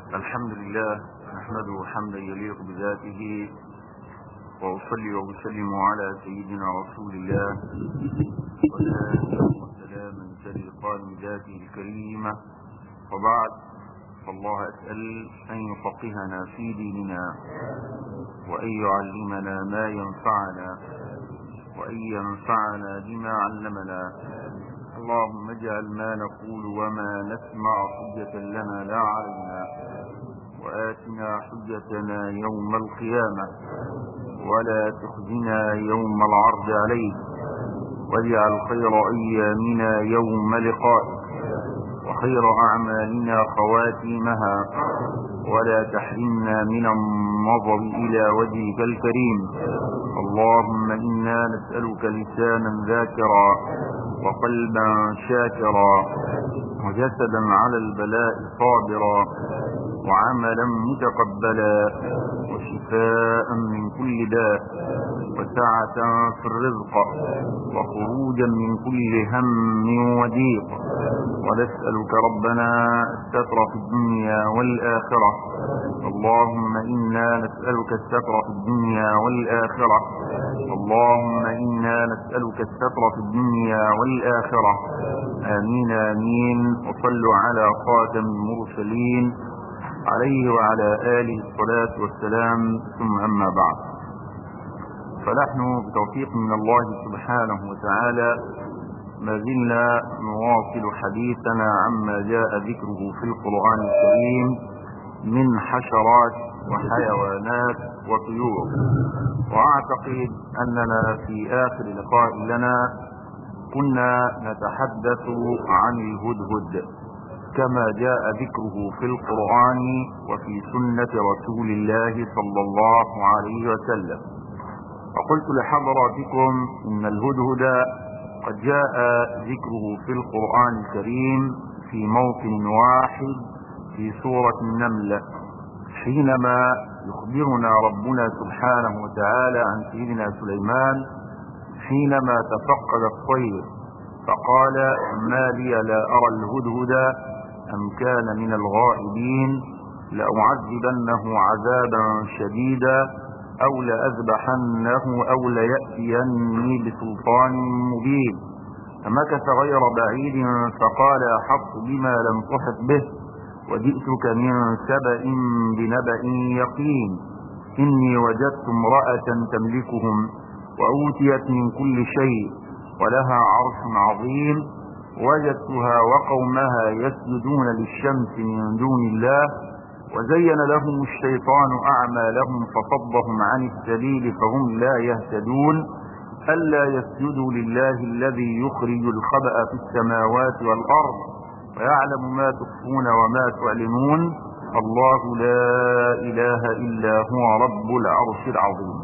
الحمد لله نحمده حمدا يليق بذاته، وأصلي وأسلم على سيدنا رسول الله وسلاما تلقى من ذاته الكريمة. وبعد، فالله أسأل أن يفقهنا في ديننا، وأن يعلمنا ما ينفعنا، وأن ينفعنا بما علمنا. اللهم اجعل ما نقول وما نسمع حجة لنا لا علينا، وآتنا حجتنا يوم القيامة، ولا تخزنا يوم العرض عليك، واجعل خير أيامنا يوم لقائك، وخير أعمالنا خواتيمها، ولا تحرمنا من النظر إلى وجهك الكريم. اللهم إنا نسألك لسانا ذاكرا، وقلبا شاكرا، وجسدا على البلاء صابرا، وعملا متقبلا، وشفاء من كل داء، وسعة في الرزق، وخروجا من كل هم وضيق. ونسألك ربنا الستر في الدنيا والآخرة. اللهم إنا نسألك الستر في الدنيا والآخرة. اللهم إنا نسألك الستر في الدنيا والآخرة. آمين آمين. وصلوا على خاتم المرسلين عليه وعلى آله الصلاة والسلام، ثم أما بعد. فنحن بتوفيق من الله سبحانه وتعالى ما زلنا نواصل حديثنا عما جاء ذكره في القرآن الكريم من حشرات وحيوانات وطيور. وأعتقد أننا في آخر لقاء لنا كنا نتحدث عن الهدهد كما جاء ذكره في القرآن وفي سنة رسول الله صلى الله عليه وسلم. وقلت لحضراتكم إن الهدهد قد جاء ذكره في القرآن الكريم في موطن واحد في سورة النمل، حينما يخبرنا ربنا سبحانه وتعالى عن سيدنا سليمان حينما تفقد الطير فقال: ما لي لا أرى الهدهد أم كان من الغائبين، لأعذبنه عذابا شديدا أو لأذبحنه أو ليأتيني بسلطان مبين. فمكث غير بعيد فقال: أحط بما لم تحط به، وجئتك من سبأ بنبأ يقين. إني وجدت امرأة تملكهم وأوتيت من كل شيء ولها عرش عظيم، وجدتها وقومها يسجدون للشمس من دون الله، وزين لهم الشيطان أعمالهم فصدهم عن السبيل فهم لا يهتدون، ألا يسجدوا لله الذي يخرج الخبأ في السماوات والأرض ويعلم ما تخفون وما تعلنون، الله لا إله إلا هو رب العرش العظيم.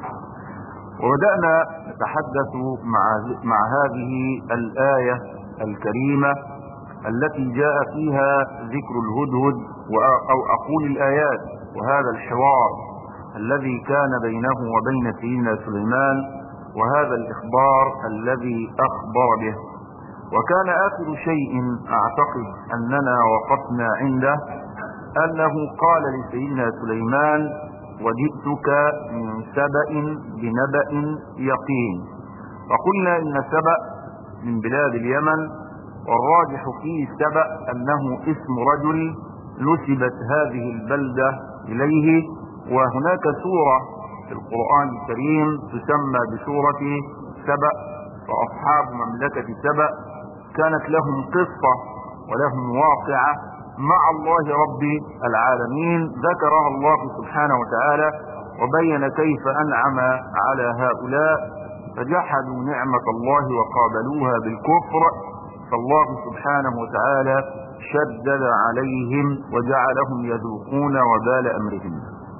وبدأنا نتحدث مع هذه الآية الكريمة التي جاء فيها ذكر الهدهد، أو أقول الآيات وهذا الحوار الذي كان بينه وبين سيدنا سليمان، وهذا الإخبار الذي أخبر به. وكان آخر شيء أعتقد أننا وقفنا عنده أنه قال لسيدنا سليمان: وجئتك من سبأ بنبأ يقين. وقلنا إن سبأ من بلاد اليمن، والراجح في سبأ أنه اسم رجل نسبت هذه البلدة إليه. وهناك سورة في القرآن الكريم تسمى بسورة سبأ، فأصحاب مملكة سبأ كانت لهم قصة ولهم واقعة مع الله رب العالمين ذكرها الله سبحانه وتعالى، وبين كيف أنعم على هؤلاء فجحدوا نعمة الله وقابلوها بالكفر، فالله سبحانه وتعالى شدد عليهم وجعلهم يذوقون وبال أمرهم.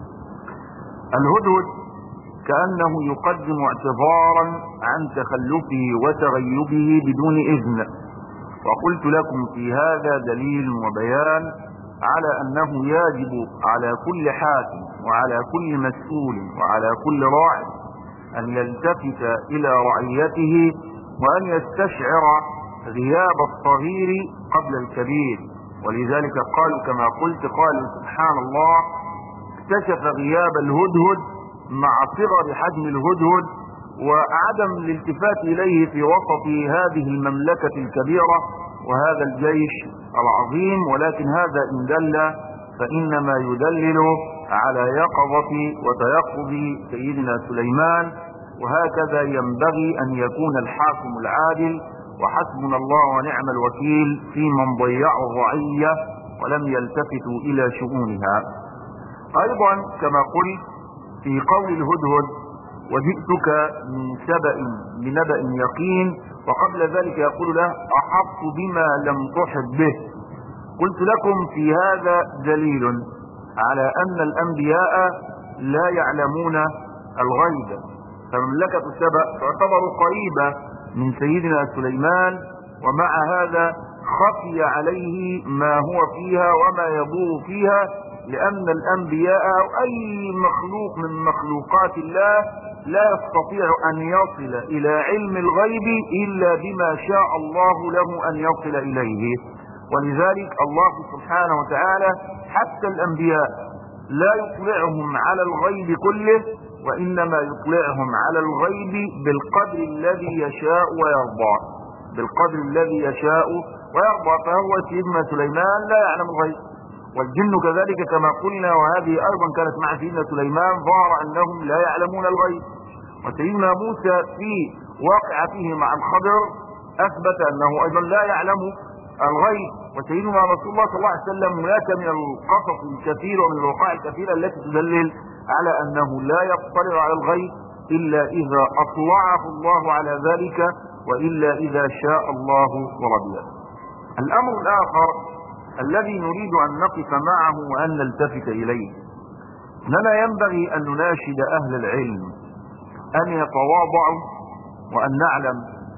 الهدهد كأنه يقدم اعتذارا عن تخلفه وتغيبه بدون إذن. وقلت لكم في هذا دليل وبيان على أنه يجب على كل حاكم وعلى كل مسؤول وعلى كل راع أن يلتفت إلى رعيته، وأن يستشعر غياب الصغير قبل الكبير، ولذلك قالوا كما قلت، قالوا سبحان الله اكتشف غياب الهدهد مع صغر حجم الهدهد وعدم الالتفات إليه في وسط هذه المملكة الكبيرة وهذا الجيش العظيم، ولكن هذا إن دل فإنما يدلل على يقظة وتيقظ سيدنا سليمان. وهكذا ينبغي أن يكون الحاكم العادل، وحسبنا الله ونعم الوكيل في من ضيعوا الرعية ولم يلتفتوا إلى شؤونها. أيضا كما قلت في قول الهدهد وجئتك من سبأ بنبأ يقين، وقبل ذلك يقول له أحط بما لم تحط به. قلت لكم في هذا دليل على أن الأنبياء لا يعلمون الغيب، فمملكة سبأ تعتبر قريبة من سيدنا سليمان، ومع هذا خفي عليه ما هو فيها وما يدور فيها، لأن الأنبياء أو أي مخلوق من مخلوقات الله لا يستطيع أن يصل إلى علم الغيب إلا بما شاء الله له أن يصل إليه. ولذلك الله سبحانه وتعالى حتى الأنبياء لا يطلعهم على الغيب كله، وإنما يطلعهم على الغيب بالقدر الذي يشاء ويرضى، بالقدر الذي يشاء ويرضى. فهو سيدنا سليمان لا يعلم الغيب، والجن كذلك كما قلنا، وهذه أيضا كانت مع سيدنا سليمان، ظهر أنهم لا يعلمون الغيب. وسيدنا موسى في واقعته مع الخضر أثبت أنه أيضا لا يعلم الغيب. وسيدنا رسول الله صلى الله عليه وسلم هناك من القصص الكثير ومن الوقائع الكثيرة التي تدلل على أنه لا يطلع على الغيب إلا إذا أطلعه الله على ذلك، وإلا إذا شاء الله ورضي. الأمر الآخر الذي نريد أن نقف معه وأن نلتفت إليه، أننا ينبغي أن نناشد أهل العلم أن يتواضعوا، وأن نعلم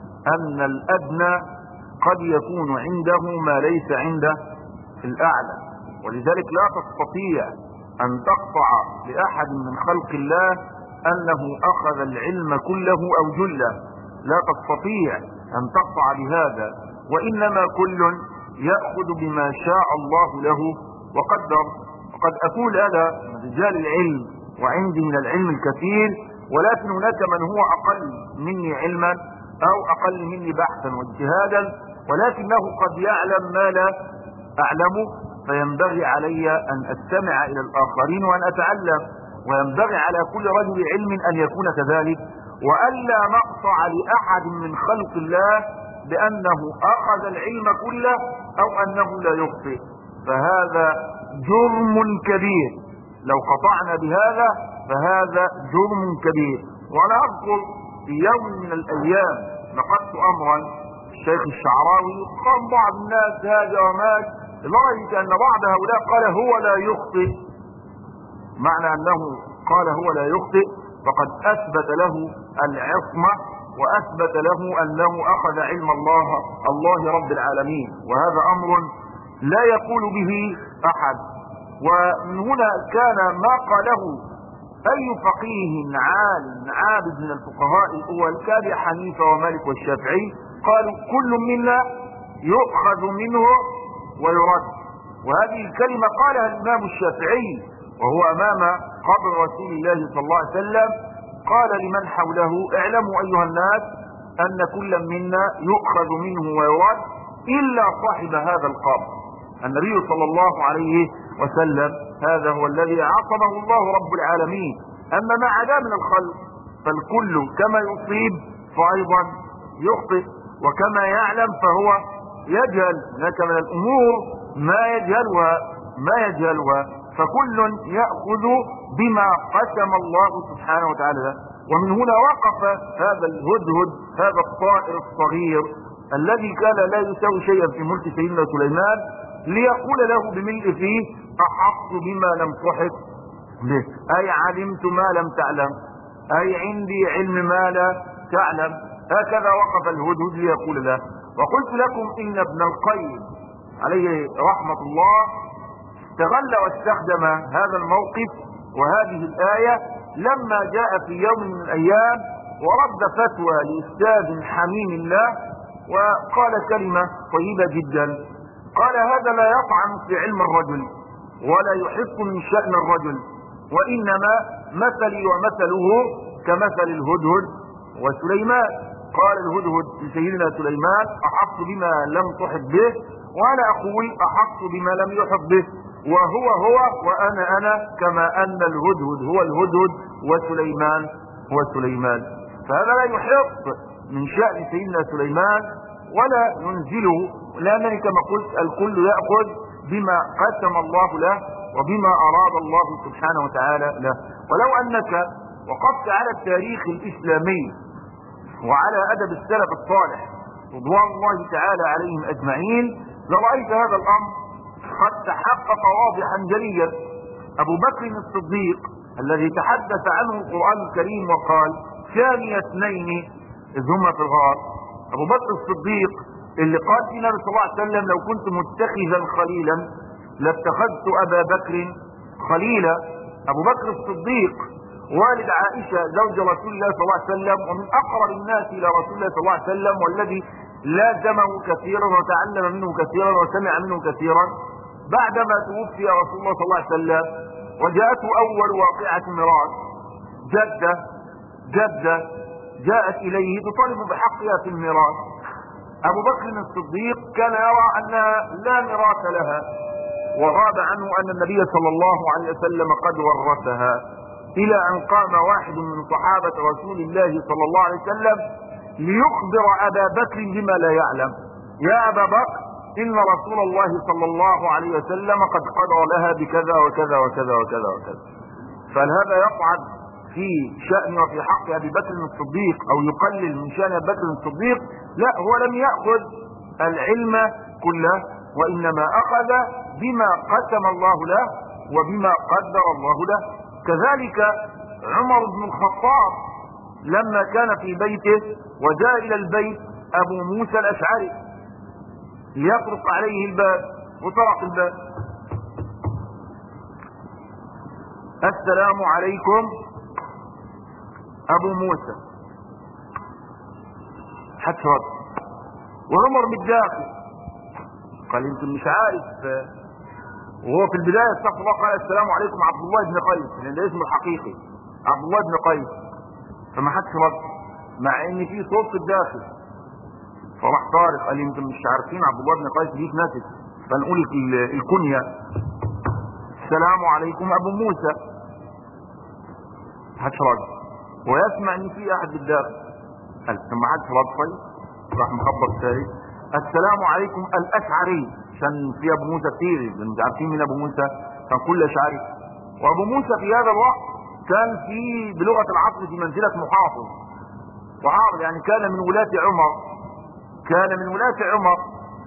أن الأدنى قد يكون عنده ما ليس عنده الأعلى. ولذلك لا تستطيع أن تقطع لأحد من خلق الله أنه أخذ العلم كله أو جله، لا تستطيع أن تقطع بهذا، وإنما كل يأخذ بما شاء الله له وقدر. وقد أقول هذا رجال العلم وعندي من العلم الكثير، ولكن هناك من هو أقل مني علما أو أقل مني بحثا واجتهادا، ولكنه قد يعلم ما لا أعلمه، فينبغي علي أن أستمع إلى الآخرين وأن أتعلم، وينبغي على كل رجل علم أن يكون كذلك، وألا نقطع لأحد من خلق الله بأنه أخذ العلم كله أو أنه لا يخطئ، فهذا جرم كبير. لو قطعنا بهذا فهذا جرم كبير. وأنا أذكر في يوم من الأيام نقدت أمرا الشيخ الشعراوي، قام بعض الناس هذا ومات، لدرجة أن بعض هؤلاء قال هو لا يخطئ. معنى أنه قال هو لا يخطئ فقد أثبت له العصمة، وأثبت له أنه أخذ علم الله رب العالمين، وهذا أمر لا يقول به أحد. ومن هنا كان ما قاله أي فقيه عالم عابد من الفقهاء الأول كأبي حنيفة ومالك والشافعي، قالوا كل منا يؤخذ منه ويرد. وهذه الكلمة قالها الإمام الشافعي وهو أمام قبر رسول الله صلى الله عليه وسلم، قال لمن حوله اعلموا أيها الناس أن كل منا يؤخذ منه ويرد إلا صاحب هذا القبر. النبي صلى الله عليه وسلم هذا هو الذي عصمه الله رب العالمين، أما ما عدا من الخلق فالكل كما يصيب فأيضا يخطئ، وكما يعلم فهو يجهل. هناك من الأمور ما يجهلها فكل يأخذ بما قسم الله سبحانه وتعالى له. ومن هنا وقف هذا الهدهد، هذا الطائر الصغير الذي كان لا يساوي شيئا في ملك سيدنا سليمان، ليقول له بملء فيه أحط بما لم تحط به، أي علمت ما لم تعلم، أي عندي علم ما لا تعلم. هكذا وقف الهدهد ليقول له. وقلت لكم إن ابن القيم عليه رحمة الله استغل واستخدم هذا الموقف وهذه الآية لما جاء في يوم من الأيام ورد فتوى لأستاذ حميم الله، وقال كلمة طيبة جدا، قال هذا لا يطعن في علم الرجل ولا يحق من شأن الرجل، وإنما مثلي ومثله كمثل الهدهد وسليمان. قال الهدهد لسيدنا سليمان أحط بما لم تحط به، وأنا أقول أحط بما لم يحط به، وهو هو وأنا أنا، كما أن الهدهد هو الهدهد وسليمان هو سليمان. فهذا لا يحط من شأن سيدنا سليمان ولا ينزله، لأنني كما قلت الكل يأخذ بما قسم الله له وبما أراد الله سبحانه وتعالى له. ولو أنك وقفت على التاريخ الإسلامي وعلى أدب السلف الصالح رضوان الله تعالى عليهم أجمعين لرأيت هذا الأمر قد تحقق واضحا جليا. أبو بكر الصديق الذي تحدث عنه القرآن الكريم وقال ثاني اثنين إذ هما في الغار، أبو بكر الصديق اللي قال في النبي صلى الله عليه وسلم لو كنت متخذا خليلا لاتخذت أبا بكر خليلا. أبو بكر الصديق والد عائشة زوج رسول الله صلى الله عليه وسلم، ومن أقرب الناس إلى رسول الله صلى الله عليه وسلم، والذي لازمه كثيرا وتعلم منه كثيرا وسمع منه كثيرا. بعدما توفي رسول الله صلى الله عليه وسلم وجاءته أول واقعة ميراث، جدة جاءت إليه تطالب بحقها في الميراث. أبو بكر الصديق كان يرى أنها لا ميراث لها، وغاب عنه أن النبي صلى الله عليه وسلم قد ورثها، إلى أن قام واحد من صحابة رسول الله صلى الله عليه وسلم ليخبر أبا بكر بما لا يعلم. يا أبا بكر إن رسول الله صلى الله عليه وسلم قد قضى لها بكذا وكذا وكذا وكذا وكذا. فهذا يقعد في شأن وفي حق أبي بكر الصديق أو يقلل من شأن أبي بكر الصديق؟ لا، هو لم يأخذ العلم كله، وإنما أخذ بما قسم الله له وبما قدر الله له. كذلك عمر بن الخطاب لما كان في بيته وجاء إلى البيت أبو موسى الأشعري ليطرق عليه الباب، وطرق الباب: السلام عليكم أبو موسى. حترد، وعمر بالداخل قال يمكن مش عارف، وهو في البداية استغفر الله قال السلام عليكم عبد الله بن قيس، لأن ده اسمه الحقيقي عبد الله بن قيس، فما حدش رد مع ان في صوت في الداخل. فراح طارق قال يمكن مش عارفين عبد الله بن قيس دي اتنست، فنقول الكنية السلام عليكم أبو موسى. حدش رد، ويسمع ان في احد بالداخل، قال ما حدش رد. طيب راح مخبط ثالث: السلام عليكم الأشعري، عشان في ابو موسى كتير، انتوا عارفين مين ابو موسى؟ كان كل اشعري. وابو موسى في هذا الوقت كان في بلغة العصر في منزلة محافظ، وعارض يعني كان من ولاة عمر.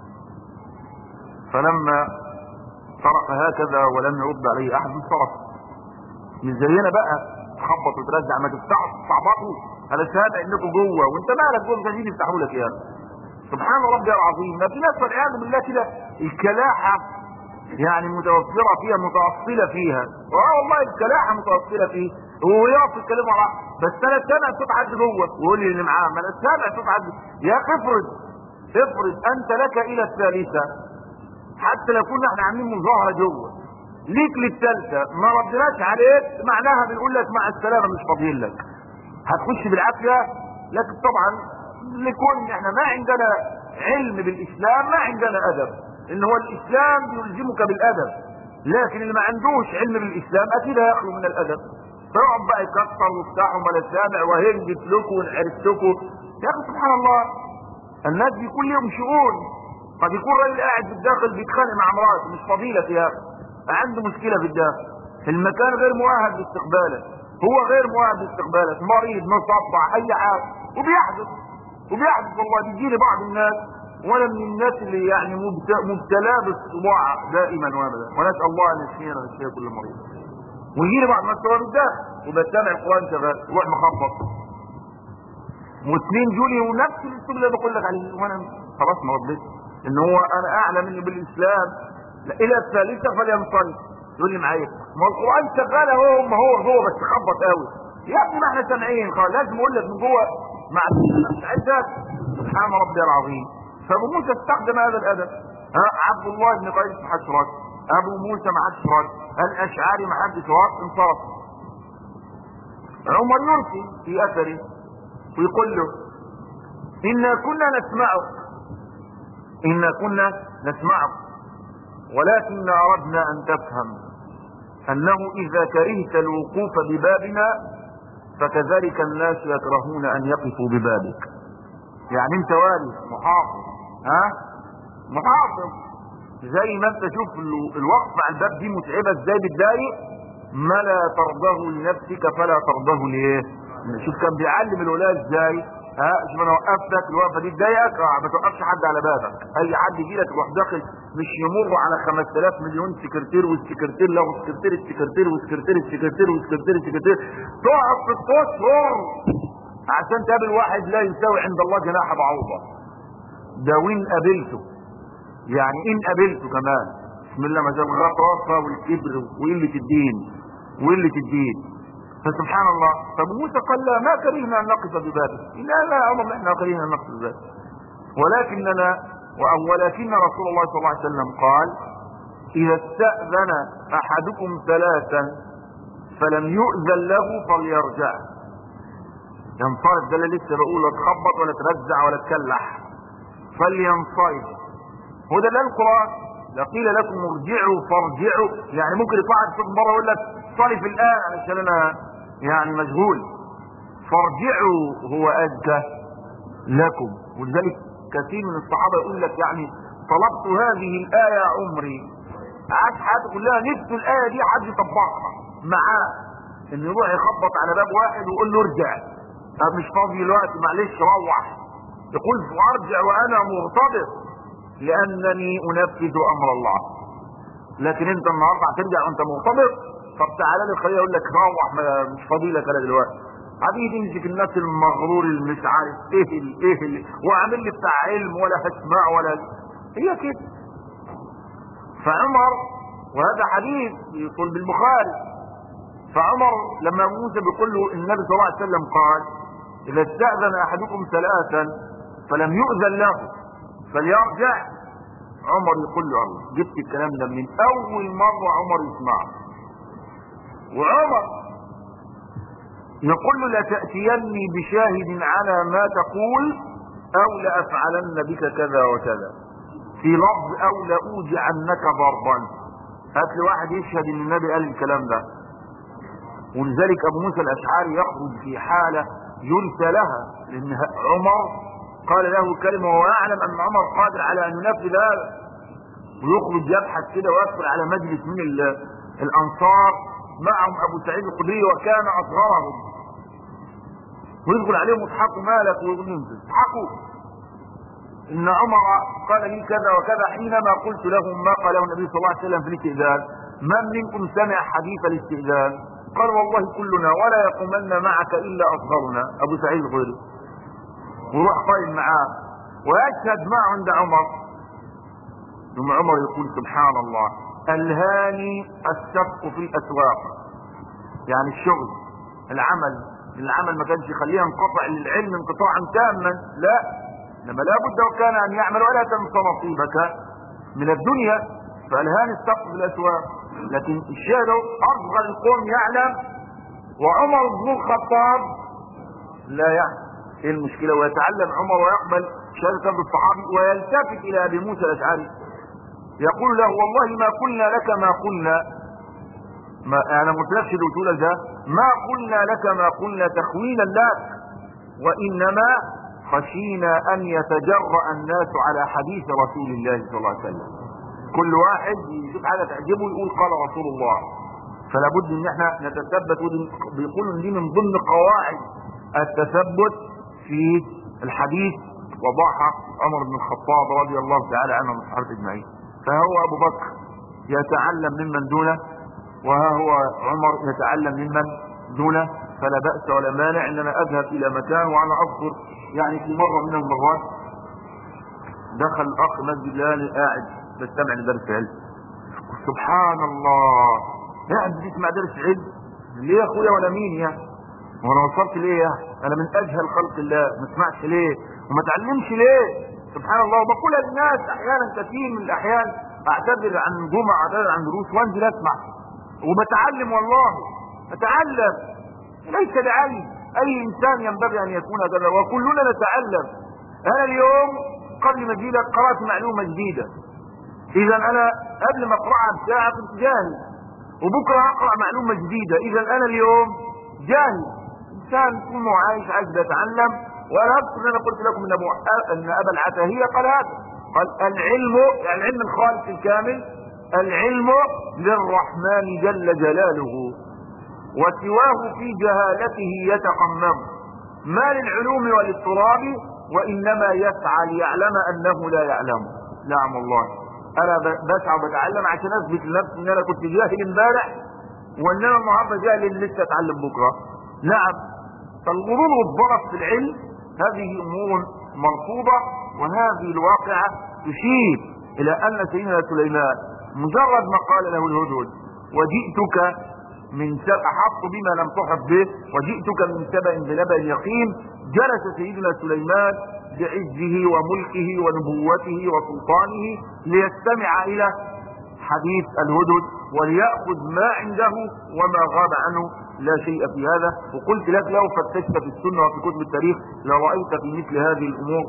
فلما طرق هكذا ولم يرد عليه احد انصرف. مش زينا بقى تخبط وترجع، ما تفتحوا تعبطوا، انا سامع انكم جوه وانت مالك جوه، مش عايزين يفتحوا لك يعني. سبحان ربي العظيم. ما في ناس والعياذ بالله كده الكلاحة يعني متوفرة فيها متأصلة فيها، والله الكلاحة متأصلة فيه، وهو يقف يتكلم على بس انا سامع صوت حد جوه ويقول لي اللي معاه ما انا سامع صوت حد. يا اخي افرض انت لك الى الثالثة، حتى لو كنا احنا عاملين مظاهرة جوه ليك للثالثة ما ردناش عليك، معناها بنقول لك مع السلامة مش فاضيين لك، هتخش بالعافية. لكن طبعا لكون احنا ما عندنا علم بالاسلام، ما عندنا ادب، ان هو الاسلام يلزمك بالادب، لكن اللي ما عندوش علم بالاسلام اكيد هيخلو من الادب، فيقعد بقى يكسر ويفتح ولا سامع وهنجت لكم وعرفتكم. يا اخي سبحان الله، الناس بيكون لهم شؤون. قد يكون راجل قاعد في الداخل بيتخانق مع مراته، مش فضيلة يا اخي، عنده مشكلة في الداخل، المكان غير مؤهل لاستقباله، هو غير مؤهل لاستقباله، مريض مصدع اي حاجة، وبيحدث والله. بيجي لي بعض الناس، وانا من الناس اللي يعني مبتلاه بالصداع دائما وابدا، ونسال الله ان يشفينا ويشفي كل مريض. ويجي لي بعض الناس هو بالداخل وبستمع القران شغال، يروح مخبط مسلمين جولي ونفس الاسلوب اللي بقول لك عليه، وانا خلاص ما رديت ان هو انا اعلم مني بالاسلام. لا الى الثالثه فلينصرف. يقول لي معايا ما القران شغال اهو، ما هو جوه بس خبط قوي يا ابني، ما احنا سامعين خلاص، لازم اقول لك من جوه مع عزت. سبحان ربي العظيم. فابو موسى استخدم هذا الادب، عبد الله بن قيس ما حدش رد، ابو موسى ما حدش رد، الاشعري ما حدش رد، انصرف. عمر يرسل في اثره ويقول له انا كنا نسمعك ولكن اردنا ان تفهم انه اذا كرهت الوقوف ببابنا فكذلك الناس يكرهون ان يقفوا ببابك. يعني انت والي محافظ، محافظ، زي ما انت شوف الوقف على الباب دي متعبه ازاي بتضايق، ما لا ترضاه لنفسك فلا ترضاه ليه. شوف كان بيعلم الولاء ازاي. شوف انا وقفتك الوقفه دي تضايقك، ما توقفش حد على بابك، اي حد يجي لك تروح داخل، مش يمر على 5000 مليون سكرتير والسكرتير له السكرتير تقف في التصور عشان تقابل واحد لا يساوي عند الله جناح بعوضه. ده وين قابلته، يعني ان قابلته كمان بسم الله ما شاء الله الرافه والكبر وقله الدين فسبحان الله. فموسى قال لا، ما كرهنا ان نقف ببابه، لا عمر احنا كرهنا ان نقف ببابه، ولكن رسول الله صلى الله عليه وسلم قال اذا استأذن احدكم ثلاثا فلم يؤذن له فليرجع. ينصرف، ده اللي لسه بقول، لا تخبط ولا ترزع ولا تكلح، فلينصرف. هو ده القرآن، لا قيل لكم ارجعوا فارجعوا، يعني ممكن يطلع صوت مره يقول لك صرف الان علشان انا يعني مشغول، فارجعوا هو ازكى لكم. ولذلك كثير من الصحابه يقول لك يعني طلبت هذه الايه عمري، عاش حياته كلها نفسه الايه دي حد يطبقها معاه، ان يروح يخبط على باب واحد ويقول له ارجع، مش فاضي دلوقتي معلش روح، يقول وارجع وانا مرتبط لانني انفذ امر الله. لكن انت النهارده هترجع وانت مرتبط، طب تعالى لي خليني اقول لك روح، مش فاضي لك انا دلوقتي. حبيبي يمسك الناس المغرور اللي مش عارف ايه اللي وعامل لي بتاع علم ولا هسمع ولا هي كده. فعمر، وهذا حديث يقول بالبخاري، فعمر لما موسى بيقول له النبي صلى الله عليه وسلم قال اذا استأذن احدكم ثلاثا فلم يؤذن له فليرجع، عمر يقول له الله، جبت الكلام ده من اول مرة عمر يسمعه. وعمر يقول له لتأتيني بشاهد على ما تقول او لأفعلن بك كذا وكذا، في لفظ او لأوجعنك ضربا. هات لي واحد يشهد ان النبي قال الكلام ده. ولذلك ابو موسى الاشعري يخرج في حالة ينسى لها، لان عمر قال له كلمة وهو يعلم ان عمر قادر على ان ينفذ هذا، ويخرج يبحث كده ويدخل على مجلس من الانصار معهم ابو سعيد الخدري وكان اصغرهم، ويدخل عليهم اضحكوا مالك ويقول اضحكوا ان عمر قال لي كذا وكذا حينما قلت لهم ما قاله النبي صلى الله عليه وسلم في الاستئذان، من منكم سمع حديث الاستئذان؟ قال والله كلنا ولا يقومن معك الا اصغرنا، ابو سعيد الخدري، وروح قائم معاه ويشهد معه عند عمر. ثم عمر يقول سبحان الله الهاني السبق في الاسواق، يعني الشغل العمل ما كانش يخليها انقطع للعلم انقطاعا تاما، لا، لما لابد وكان ان يعمل ولا تنسى نصيبك من الدنيا، فالهاني السبق في الاسواق. لكن الشاهد اصغر القوم يعلم وعمر بن الخطاب لا يعلم. ايه المشكله؟ ويتعلم عمر ويقبل شهاده الصحابي ويلتفت الى ابي موسى الاشعري يقول له والله ما قلنا لك ما قلنا، انا ما قلتلكش اللي قلته لك ده، ما قلنا لك ما قلنا تخوينا لك، وانما خشينا ان يتجرأ الناس على حديث رسول الله صلى الله عليه وسلم. كل واحد يشوف حاجه تعجبه يقول قال رسول الله، فلا بد ان احنا نتثبت. بيقولوا ان دي من ضمن قواعد التثبت في الحديث، وضعها عمر بن الخطاب رضي الله تعالى عنه والصحابه اجمعين. فهو ابو بكر يتعلم ممن دونه، وها هو عمر يتعلم ممن دونه، فلا بأس ولا مانع ان انا اذهب الى مكان. وانا اذكر يعني في مرة من المرات دخل الاخ مسجد لاني قاعد بستمع لدرس علم، سبحان الله قاعد بتسمع درس علم، ليه يا اخويا ولا مين يا وانا وصلت ليه يا انا من اجهل خلق الله، ما اسمعش ليه وما اتعلمش ليه؟ سبحان الله. وبقولها للناس احيانا كثير من الاحيان، اعتذر عن جمعة، اعتذر عن دروس، وانزل اسمع وبتعلم، والله اتعلم، ليس لعلم. اي انسان ينبغي ان يكون هكذا، وكلنا نتعلم. انا اليوم قبل ما اجي لك قرات معلومه جديده، اذا انا قبل ما اقراها بساعه كنت جاهز، وبكره اقرا معلومه جديده، اذا انا اليوم جاهز. انسان طول ما هو عايز يتعلم. وانا اذكر ان انا قلت لكم ان ابا العتاهيه قال هذا، قال العلم الخالص الكامل، العلم للرحمن جل جلاله، وسواه في جهالته يتقمم، ما للعلوم والاضطراب، وانما يسعى ليعلم انه لا يعلم. نعم والله، انا بسعى وبتعلم عشان اثبت لنفسي ان انا كنت جاهل امبارح، وان انا النهارده جاهل اللي لسه اتعلم بكره. نعم. فالغرور والضرر في العلم هذه امور مرفوضه، وهذه الواقعه تشير الى ان سيدنا سليمان مجرد ما قال له الهدهد وجئتك من سبأ، احط بما لم تحط به، وجئتك من سبأ بنبأ يقين، جلس سيدنا سليمان بعزه وملكه ونبوته وسلطانه ليستمع الى حديث الهدهد وليأخذ ما عنده وما غاب عنه، لا شيء في هذا. وقلت لك لو فتشت في السنة وفي كتب التاريخ لرأيت في مثل هذه الأمور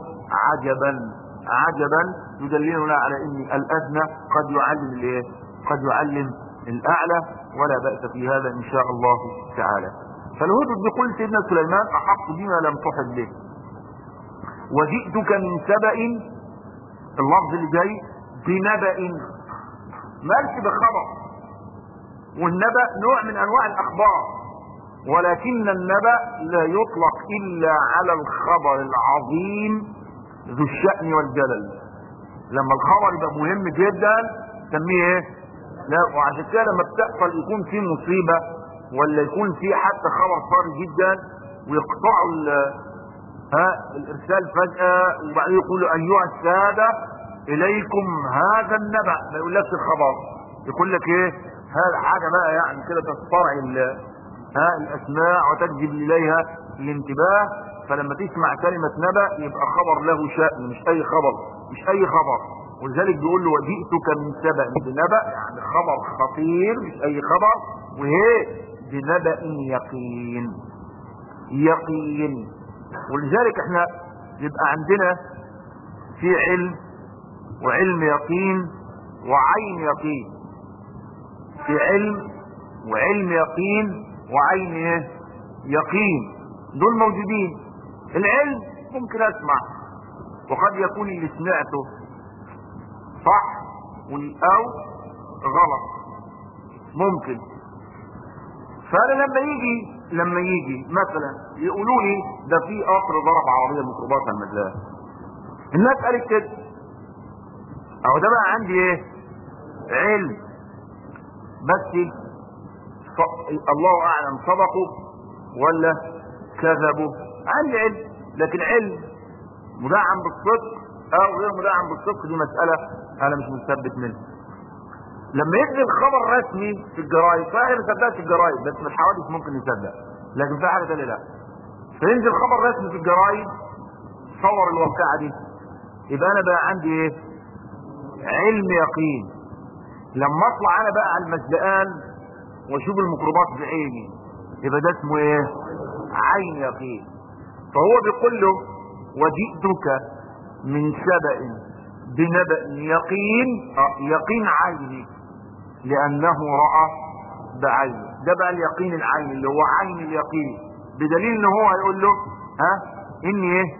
عجبا يدللنا على ان الأدنى قد يعلم الايه؟ قد يعلم الأعلى، ولا بأس في هذا إن شاء الله تعالى. فالهدهد بيقول سيدنا سليمان أحط بما لم تحط به، وجئتك من سبأ، اللفظ اللي جاي بنبأ، مالك بخبر، والنبأ نوع من أنواع الأخبار، ولكن النبأ لا يطلق إلا على الخبر العظيم ذو الشأن والجلل. لما الخبر يبقى مهم جدا تسميه ايه؟ لا. وعشان كده لما بتحصل يكون في مصيبه، ولا يكون في حتى خبر صار جدا ويقطعوا الارسال فجاه، وبعدين يقولوا ايها الساده اليكم هذا النبأ، ما يقولكش الخبر، يقول لك ايه؟ هذا حاجه بقى يعني كده تسترعي الاسماع وتجذب اليها الانتباه. فلما تسمع كلمه نبأ يبقى خبر له شأن، مش اي خبر. ولذلك بيقول له وجئتك من سبأ بنبأ، يعني خبر خطير مش اي خبر، وهي بنبأ يقين. ولذلك احنا يبقى عندنا في علم وعلم يقين وعين يقين، في علم وعلم يقين وعين يقين، دول موجودين. العلم ممكن اسمع وقد يكون اللي سمعته صح او غلط، ممكن. فانا لما يجي مثلا يقولوا لي ده في قطر ضرب عربيه ميكروباص على المدلاه، الناس قالت كده، اهو ده بقى عندي ايه؟ علم. بس الله اعلم صدقوا ولا كذبوا، عندي علم. لكن علم مدعم بالصدق او غير مدعم بالصدق دي مسألة انا مش مثبت منها. لما ينزل خبر رسمي في الجرايد، فاحنا ما نصدقش الجرايد، بس من الحوادث ممكن نصدق، لكن في حاجة تانية لا. فينزل خبر رسمي في الجرايد صور الواقعة دي، يبقى انا بقى عندي ايه؟ علم يقين. لما اطلع انا بقى على المزلقان واشوف الميكروباص بعيني، يبقى ده اسمه ايه؟ عين يقين. فهو بيقول له وجئتك من سبأ بنبأ يقين، يقين عيني، لانه رأى بعينه. ده بقى اليقين العيني اللي هو عين اليقين، بدليل ان هو هيقول له اني ايه؟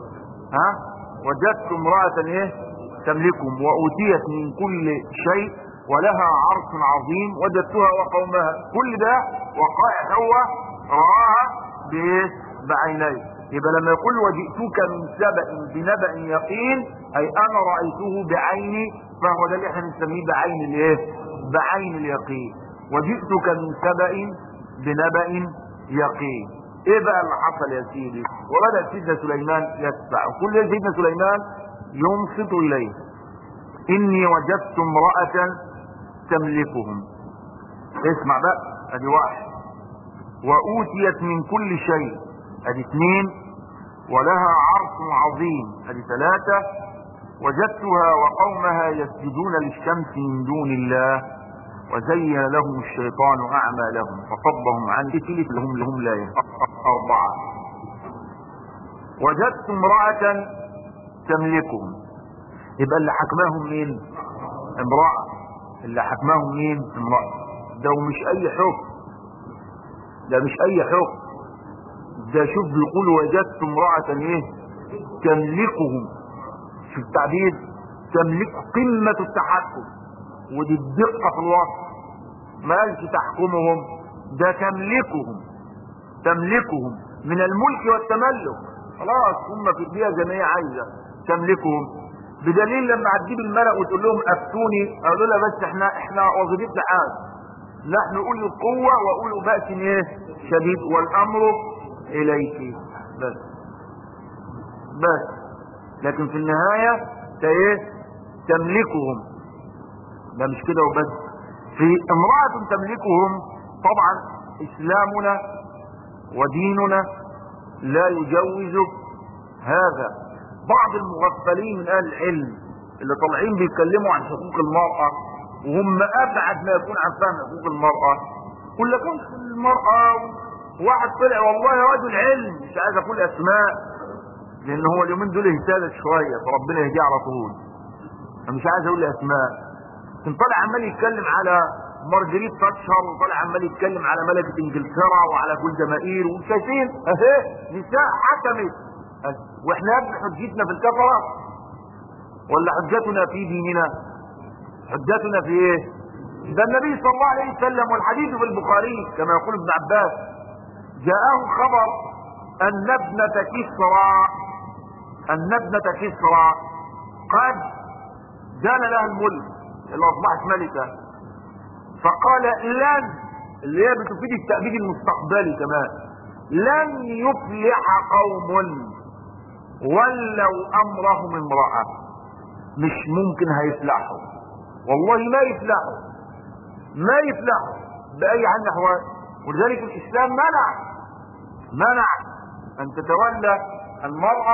وجدت امرأة ايه؟ تملكهم وأوتيت من كل شيء ولها عرش عظيم وجدتها وقومها. كل ده وقائع هو رآها بعينيه. يبقى لما يقول وجئتك من سبأ بنبأ يقين، اي انا رأيته بعيني، فهو ده اللي احنا بنسميه بعين الايه؟ بعين اليقين. وجئتك من سبأ بنبأ يقين. ايه بقى اللي حصل يا سيدي؟ وبدأ سيدنا سليمان يتبع، وكل سيدنا سليمان ينصت اليه. اني وجدت امرأة تملكهم، اسمع بقى، ادي واحد. واوتيت من كل شيء، ادي اثنين. ولها عرش عظيم، ادي ثلاثة. وجدتها وقومها يسجدون للشمس من دون الله وزين لهم الشيطان أعمالهم فصدهم عن ذكر لهم لا يهتدون. 4. وجدت امرأة تملكهم. يبقى اللي حكماهم مين؟ امرأة. اللي حكماهم مين؟ امرأة. ده مش أي حكم، ده مش أي حكم، ده شوف بيقول وجدت امرأة ايه؟ تملكهم. شوف التعبير، تملك قمة التحكم، ودي الدقة في الوصف. ما قالش تحكمهم، ده تملكهم. تملكهم من الملك والتملك، خلاص هم في البيئة زي ما هي عايزة تملكهم. بدليل لما هتجيب الملأ وتقول لهم افتوني، اقولوا لها بس احنا وظيفتنا حاجة، نحن اولي القوة واولي بأس ايه؟ شديد والامر اليك. بس لكن في النهاية ايه؟ تملكهم. ده مش كده وبس، في امرأة تملكهم. طبعا اسلامنا وديننا لا يجوز هذا. بعض المغفلين من اهل العلم اللي طالعين بيتكلموا عن حقوق المرأة وهم ابعد ما يكون عن فهم حقوق المرأة، يقول لك المرأة. واحد طلع والله رجل علم، مش عايز اقول اسماء لان هو اليومين دول اهتدت شوية فربنا يهديه على طول، فمش عايز اقول اسماء. كان طالع عمال يتكلم على مارجريت تاتشر، وطالع عمال يتكلم على ملكة انجلترا وعلى جولدا مائير، وشايفين اهي نساء حكمت. واحنا ابن حجتنا في الكفرة ولا حجتنا في ديننا؟ حجتنا في ايه؟ ده النبي صلى الله عليه وسلم، والحديث في البخاري كما يقول ابن عباس، جاءه خبر ان ابنة كسرى قد جان لها الملك اللي اصبحت ملكة، فقال لن، اللي هي بتفيد التأبيد المستقبلي كمان، لن يفلح قوم ولوا امرهم امرأة. مش ممكن هيفلحوا، والله ما يفلحوا بأي حال من الأحوال. ولذلك الإسلام منع أن تتولى المرأة،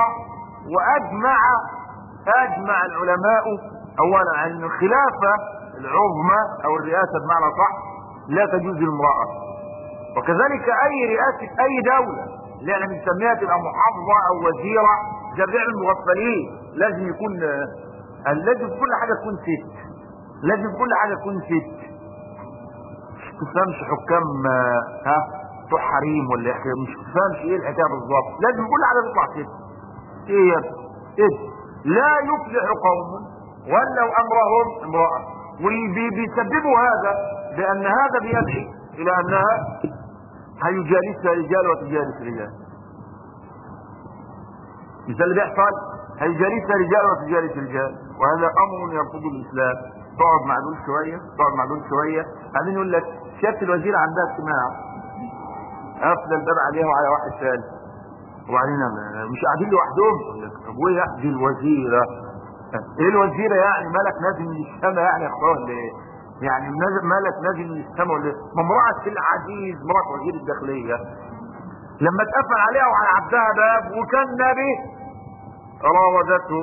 وأجمع العلماء أولا أن الخلافة العظمى أو الرئاسة بمعنى صح لا تجوز للمرأة، وكذلك أي رئاسة أي دولة اللي احنا بنسميها تبقى محافظة أو وزيرة، جميع المغفلين لازم كل حاجة تكون ست، مش تفهمش حكام بتوع حريم ولا مش تفهمش ايه الحكايه بالظبط، لازم كل حاجه تطلع ست. ايه لا يفلح قوم ولوا امرهم امراه، واللي بيسببوا هذا لان هذا بيدعي الى انها هيجالسها رجال وتجالس رجال. مثل اللي بيحصل هيجالسها رجال وتجالس رجال، وهذا امر يرفضه الاسلام. تقعد مع دول شويه بعدين يقول لك شافت الوزير عندها اجتماع، قافله الباب عليها وعلى واحد ثاني، وبعدين مش قاعدين لوحدهم. طب وايه دي الوزيره؟ ايه الوزيره يعني؟ ملك نازل من السماء يعني يا اخوان ولا ايه؟ يعني ملك نازل من السماء ولا ايه؟ ما امراه العزيز مرات وزير الداخليه لما اتقفل عليها وعلى عبدها باب وكان نبي راودته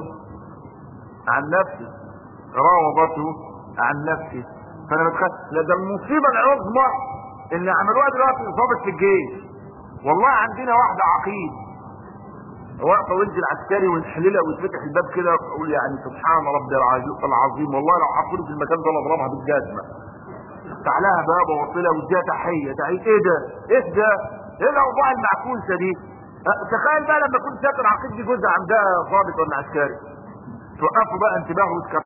عن نفسه. فانا بتخيل ده المصيبه العظمى اللي عملوها دلوقتي ضابط في الجيش. والله عندنا واحده عقيد واقفه وينزل عسكري ونحللها ويتفتح الباب كده اقول يعني سبحان ربي العظيم، والله لو حطوني في المكان ده اضربها بالجزمه. افتح لها باب واوصي لها واديها تحيه. ايه ده؟ ايه الاوضاع المعكوسه دي؟ تخيل بقى لما كنت ساكن عقيد دي جوزها عندها ضابط ولا عسكري، توقفوا بقى انتباه وتكفوا.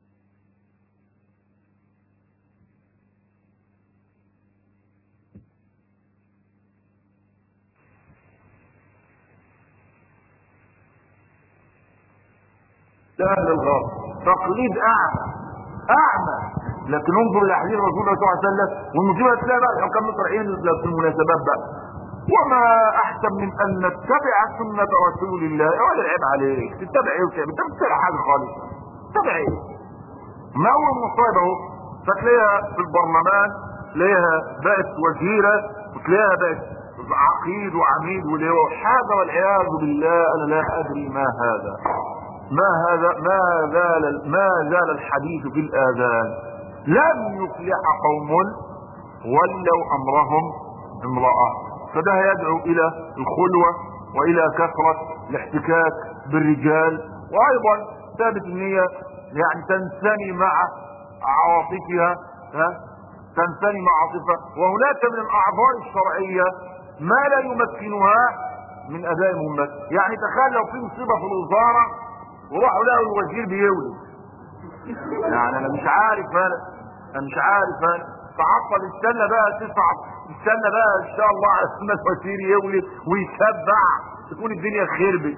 سهل الغرب تقليد اعمى. لكن انظر الى حديث رسول الله صلى الله عليه وسلم، والمصيبه تلاقي بقى الحكام مطرحين في المناسبات بقى، وما احسن من ان نتبع سنه رسول الله. ولا العيب عليك تتبع ايه وتعمل؟ انت بتتبع حاجه خالص، تتبع ايه؟ ما اول مصيبه اهو، فتلاقيها في البرلمان، تلاقيها بقت وزيره، وتلاقيها بقت عقيد وعميد حاجه والعياذ بالله. انا لا ادري ما هذا. ما زال الحديث في الآذان: لم يفلح قوم ولوا أمرهم امرأة. فده يدعو إلى الخلوة وإلى كثرة الاحتكاك بالرجال، وأيضا ثابت ان هي يعني تنثني مع عواطفها، تنثني مع عاطفة. وهناك من الأعذار الشرعية ما لا يمكنها من أداء مهمتها. يعني تخيل لو في مصيبة في الوزارة وراحوا لقوا الوزير بيولد، يعني أنا مش عارف تعطل، استنى بقى ان شاء الله على سنة الوزير يولد ويشبع تكون الدنيا خربت.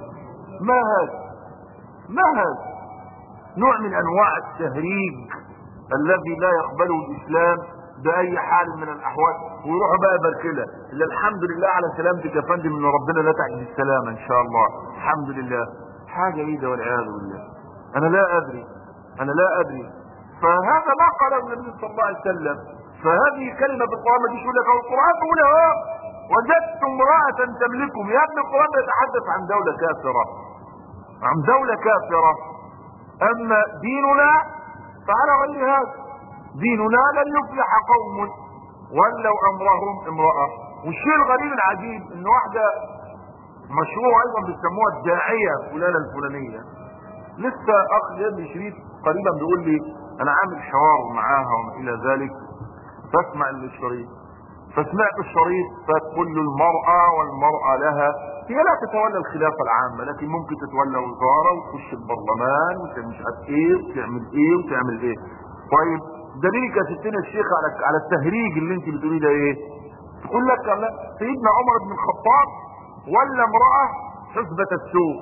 ما هذا نوع من انواع التهريج الذي لا يقبله الاسلام باي حال من الاحوال. ويروحوا بقى بركله اللي الحمد لله على سلامتك يا فندم، ان ربنا لا تعجز السلامه ان شاء الله، الحمد لله. حاجه ايه ده والعياذ بالله. انا لا ادري. فهذا ما قاله النبي صلى الله عليه وسلم. فهذه كلمه في القران ما تجيش يقول لك القران بيقول اهو وجدت امراه تملكهم. يا ابن القران يتحدث عن دوله كافره. اما ديننا فعلى غير هذا. ديننا لن يفلح قوم ولوا امرهم امراه. والشيء الغريب العجيب ان واحده مشهوره ايضا بيسموها الداعيه فلانه الفلانيه، لسه اخ جاب لي شريط قريبا بيقول لي انا عامل حوار معاها وما الى ذلك، فاسمع الشريط. فسمعت الشريط فتقول له والمرأة لها، هي لا تتولى الخلافة العامة لكن ممكن تتولى وزارة وتخش البرلمان ومش عارف ايه وتعمل ايه. طيب دليلك يا ستنا الشيخ على التهريج اللي انت بتقوليه ده ايه؟ تقول لك سيدنا عمر بن الخطاب ولا امرأة حسبة السوق.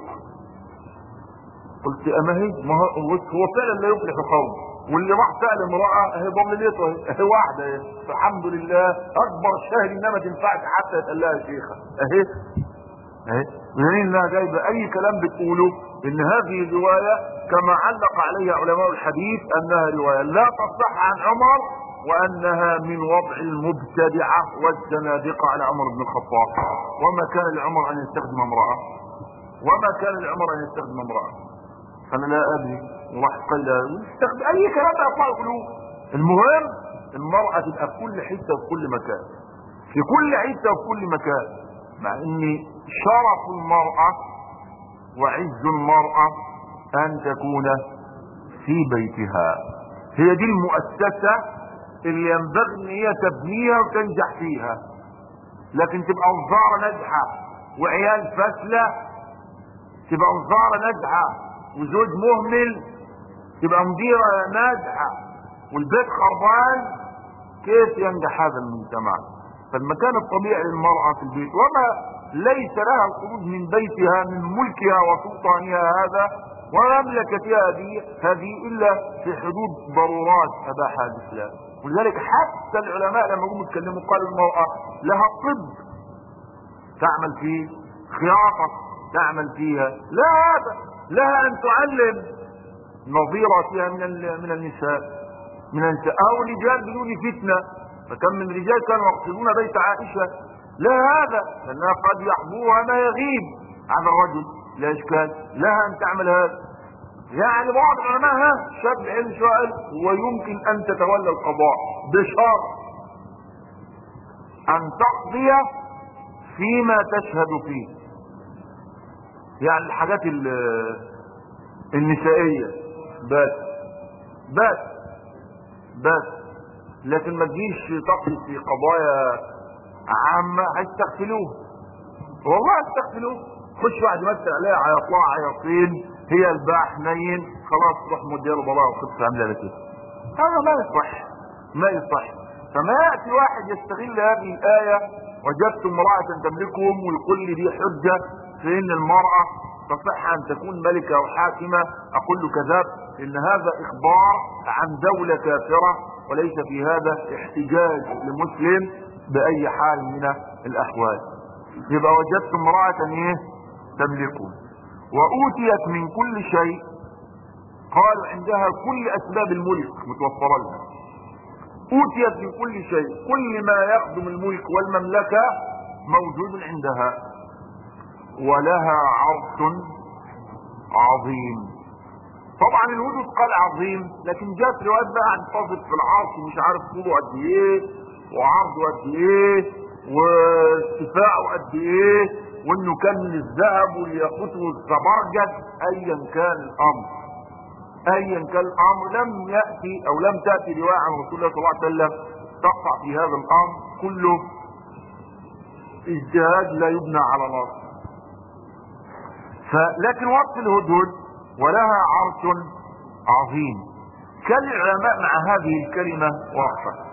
قلت اما هو فعلا لا يفلح قوم. واللي راح سأل امرأة اهي ضمنيته اهي واحدة اهي، الحمد لله اكبر شاهد انها ما تنفعش حتى يتقال لها شيخة اهي يعني انها جايبة اي كلام بتقوله ان هذه الرواية كما علق عليها علماء الحديث انها رواية لا تصح عن عمر، وانها من وضع المبتدعة والزنادقة على عمر بن الخطاب. وما كان لعمر ان يستخدم امرأة. انا لا ادري وراح قال يستخدم اي كلام يطلع القلوب. المهم المرأة تبقى في كل حتة وفي كل مكان، مع ان شرف المرأة وعز المرأة ان تكون في بيتها. هي دي المؤسسة اللي ينبغي ان هي تبنيها وتنجح فيها. لكن تبقى وزارة ناجحة وعيال فاشلة، تبقى وزارة ناجحة وزوج مهمل، تبقى مديرة ناجحة والبيت خربان، كيف ينجح هذا المجتمع؟ فالمكان الطبيعي للمرأة في البيت، وما ليس لها الخروج من بيتها من ملكها وسلطانها هذا ومملكتها هذه الا في حدود ضرورات اباحها الاسلام. ولذلك حتى العلماء لما هم يتكلموا قالوا المرأة لها طب تعمل فيه، خياطة تعمل فيها، لا هذا لها ان تعلم نظيرتها من النساء او رجال بدون فتنة. فكم من رجال كانوا يقصدون بيت عائشة، لا هذا لانها قد يحضرها ما يغيب عن الرجل، لا اشكال لها ان تعمل هذا. يعني بعض العلماء شاب علم سؤال ويمكن ان تتولى القضاء بشرط ان تقضي فيما تشهد فيه، يعني الحاجات النسائية بس لكن ما تجيش تقضي في قضايا عامة. هيستغفلوه والله خش واحد يمثل عليها عياطين هي الباع حنين خلاص تروح مدير باباه وخدت عامله كده. هذا ما يصح. فما ياتي واحد يستغل هذه الايه وجدت امراه تملكهم والكل دي حجه في ان المراه تصح ان تكون ملكه او حاكمه، اقول له كذاب، ان هذا اخبار عن دوله كافره وليس في هذا احتجاج لمسلم باي حال من الاحوال. يبقى وجدت امراه تملكهم وأوتيت من كل شيء، قالوا عندها كل أسباب الملك متوفرة لها. أوتيت من كل شيء، كل ما يخدم الملك والمملكة موجود عندها. ولها عرش عظيم. طبعا الهدهد قال عظيم، لكن جاءت روايات بقى عن تصف في العرش مش عارف طوله قد ايه وعرضه قد ايه وارتفاعه قد ايه، وانه كان من الذهب والياقوت والزبرجد. ايا كان الامر، ايا كان الامر، لم ياتي او لم تاتي روايه عن رسول الله صلى الله عليه وسلم تقطع في هذا الامر، كله اجتهاد لا يبنى على نص. لكن وصف الهدهد ولها عرش عظيم، كان العلماء مع هذه الكلمه وقفه.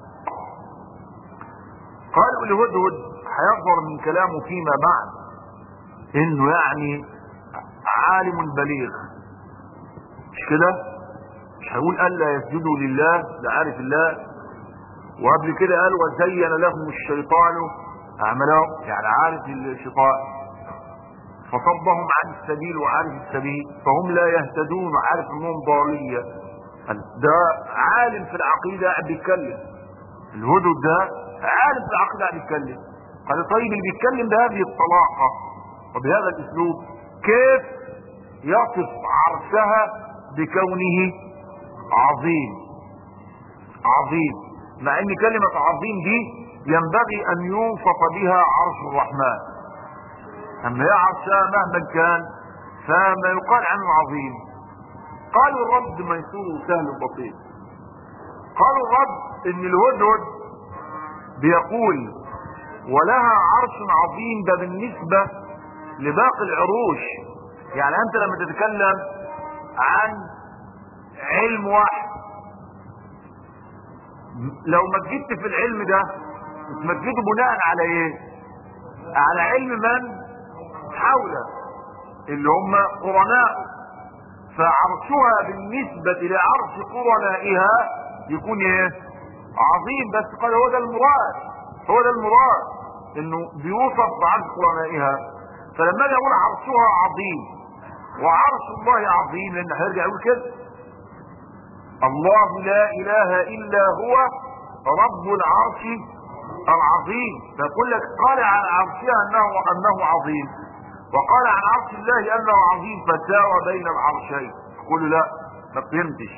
قالوا الهدهد هيظهر من كلامه فيما بعد انه يعني عالم بليغ، مش كده؟ مش هيقول الا يسجدوا لله، ده عارف الله. وقبل كده قال وزين لهم الشيطان اعمالهم، يعني عارف الشيطان، فصدهم عن السبيل وعارف السبيل فهم لا يهتدون، وعارف انهم ضالية. ده عالم في العقيدة قاعد بيتكلم، الهدهد ده عالم في العقيدة قاعد بيتكلم. قال طيب اللي بيتكلم بهذه الطلاقة وبهذا الاسلوب كيف يصف عرشها بكونه عظيم؟ عظيم، مع ان كلمة عظيم دي ينبغي ان يوصف بها عرش الرحمن، اما هي عرشها مهما كان فما يقال عنه عظيم. قالوا الرد ميسور سهل بسيط. قالوا الرد ان الهدهد بيقول ولها عرش عظيم، ده بالنسبة لباقي العروش. يعني انت لما تتكلم عن علم واحد، لو مجدت في العلم ده تمجده بناء على ايه؟ على علم من حوله اللي هم قرناء. فعرشها بالنسبة لعرش قرنائها يكون ايه؟ عظيم. بس قال هو ده المراد، هو ده المراد، انه بيوصف بعرش قرنائها. فلما يقول عرشها عظيم وعرش الله عظيم، لان هيرجع يقول كده الله لا اله الا هو رب العرش العظيم. فيقول لك قال عن عرشها انه عظيم، وقال عن عرش الله انه عظيم، فساوى بين العرشين. يقول لا ما فهمتش.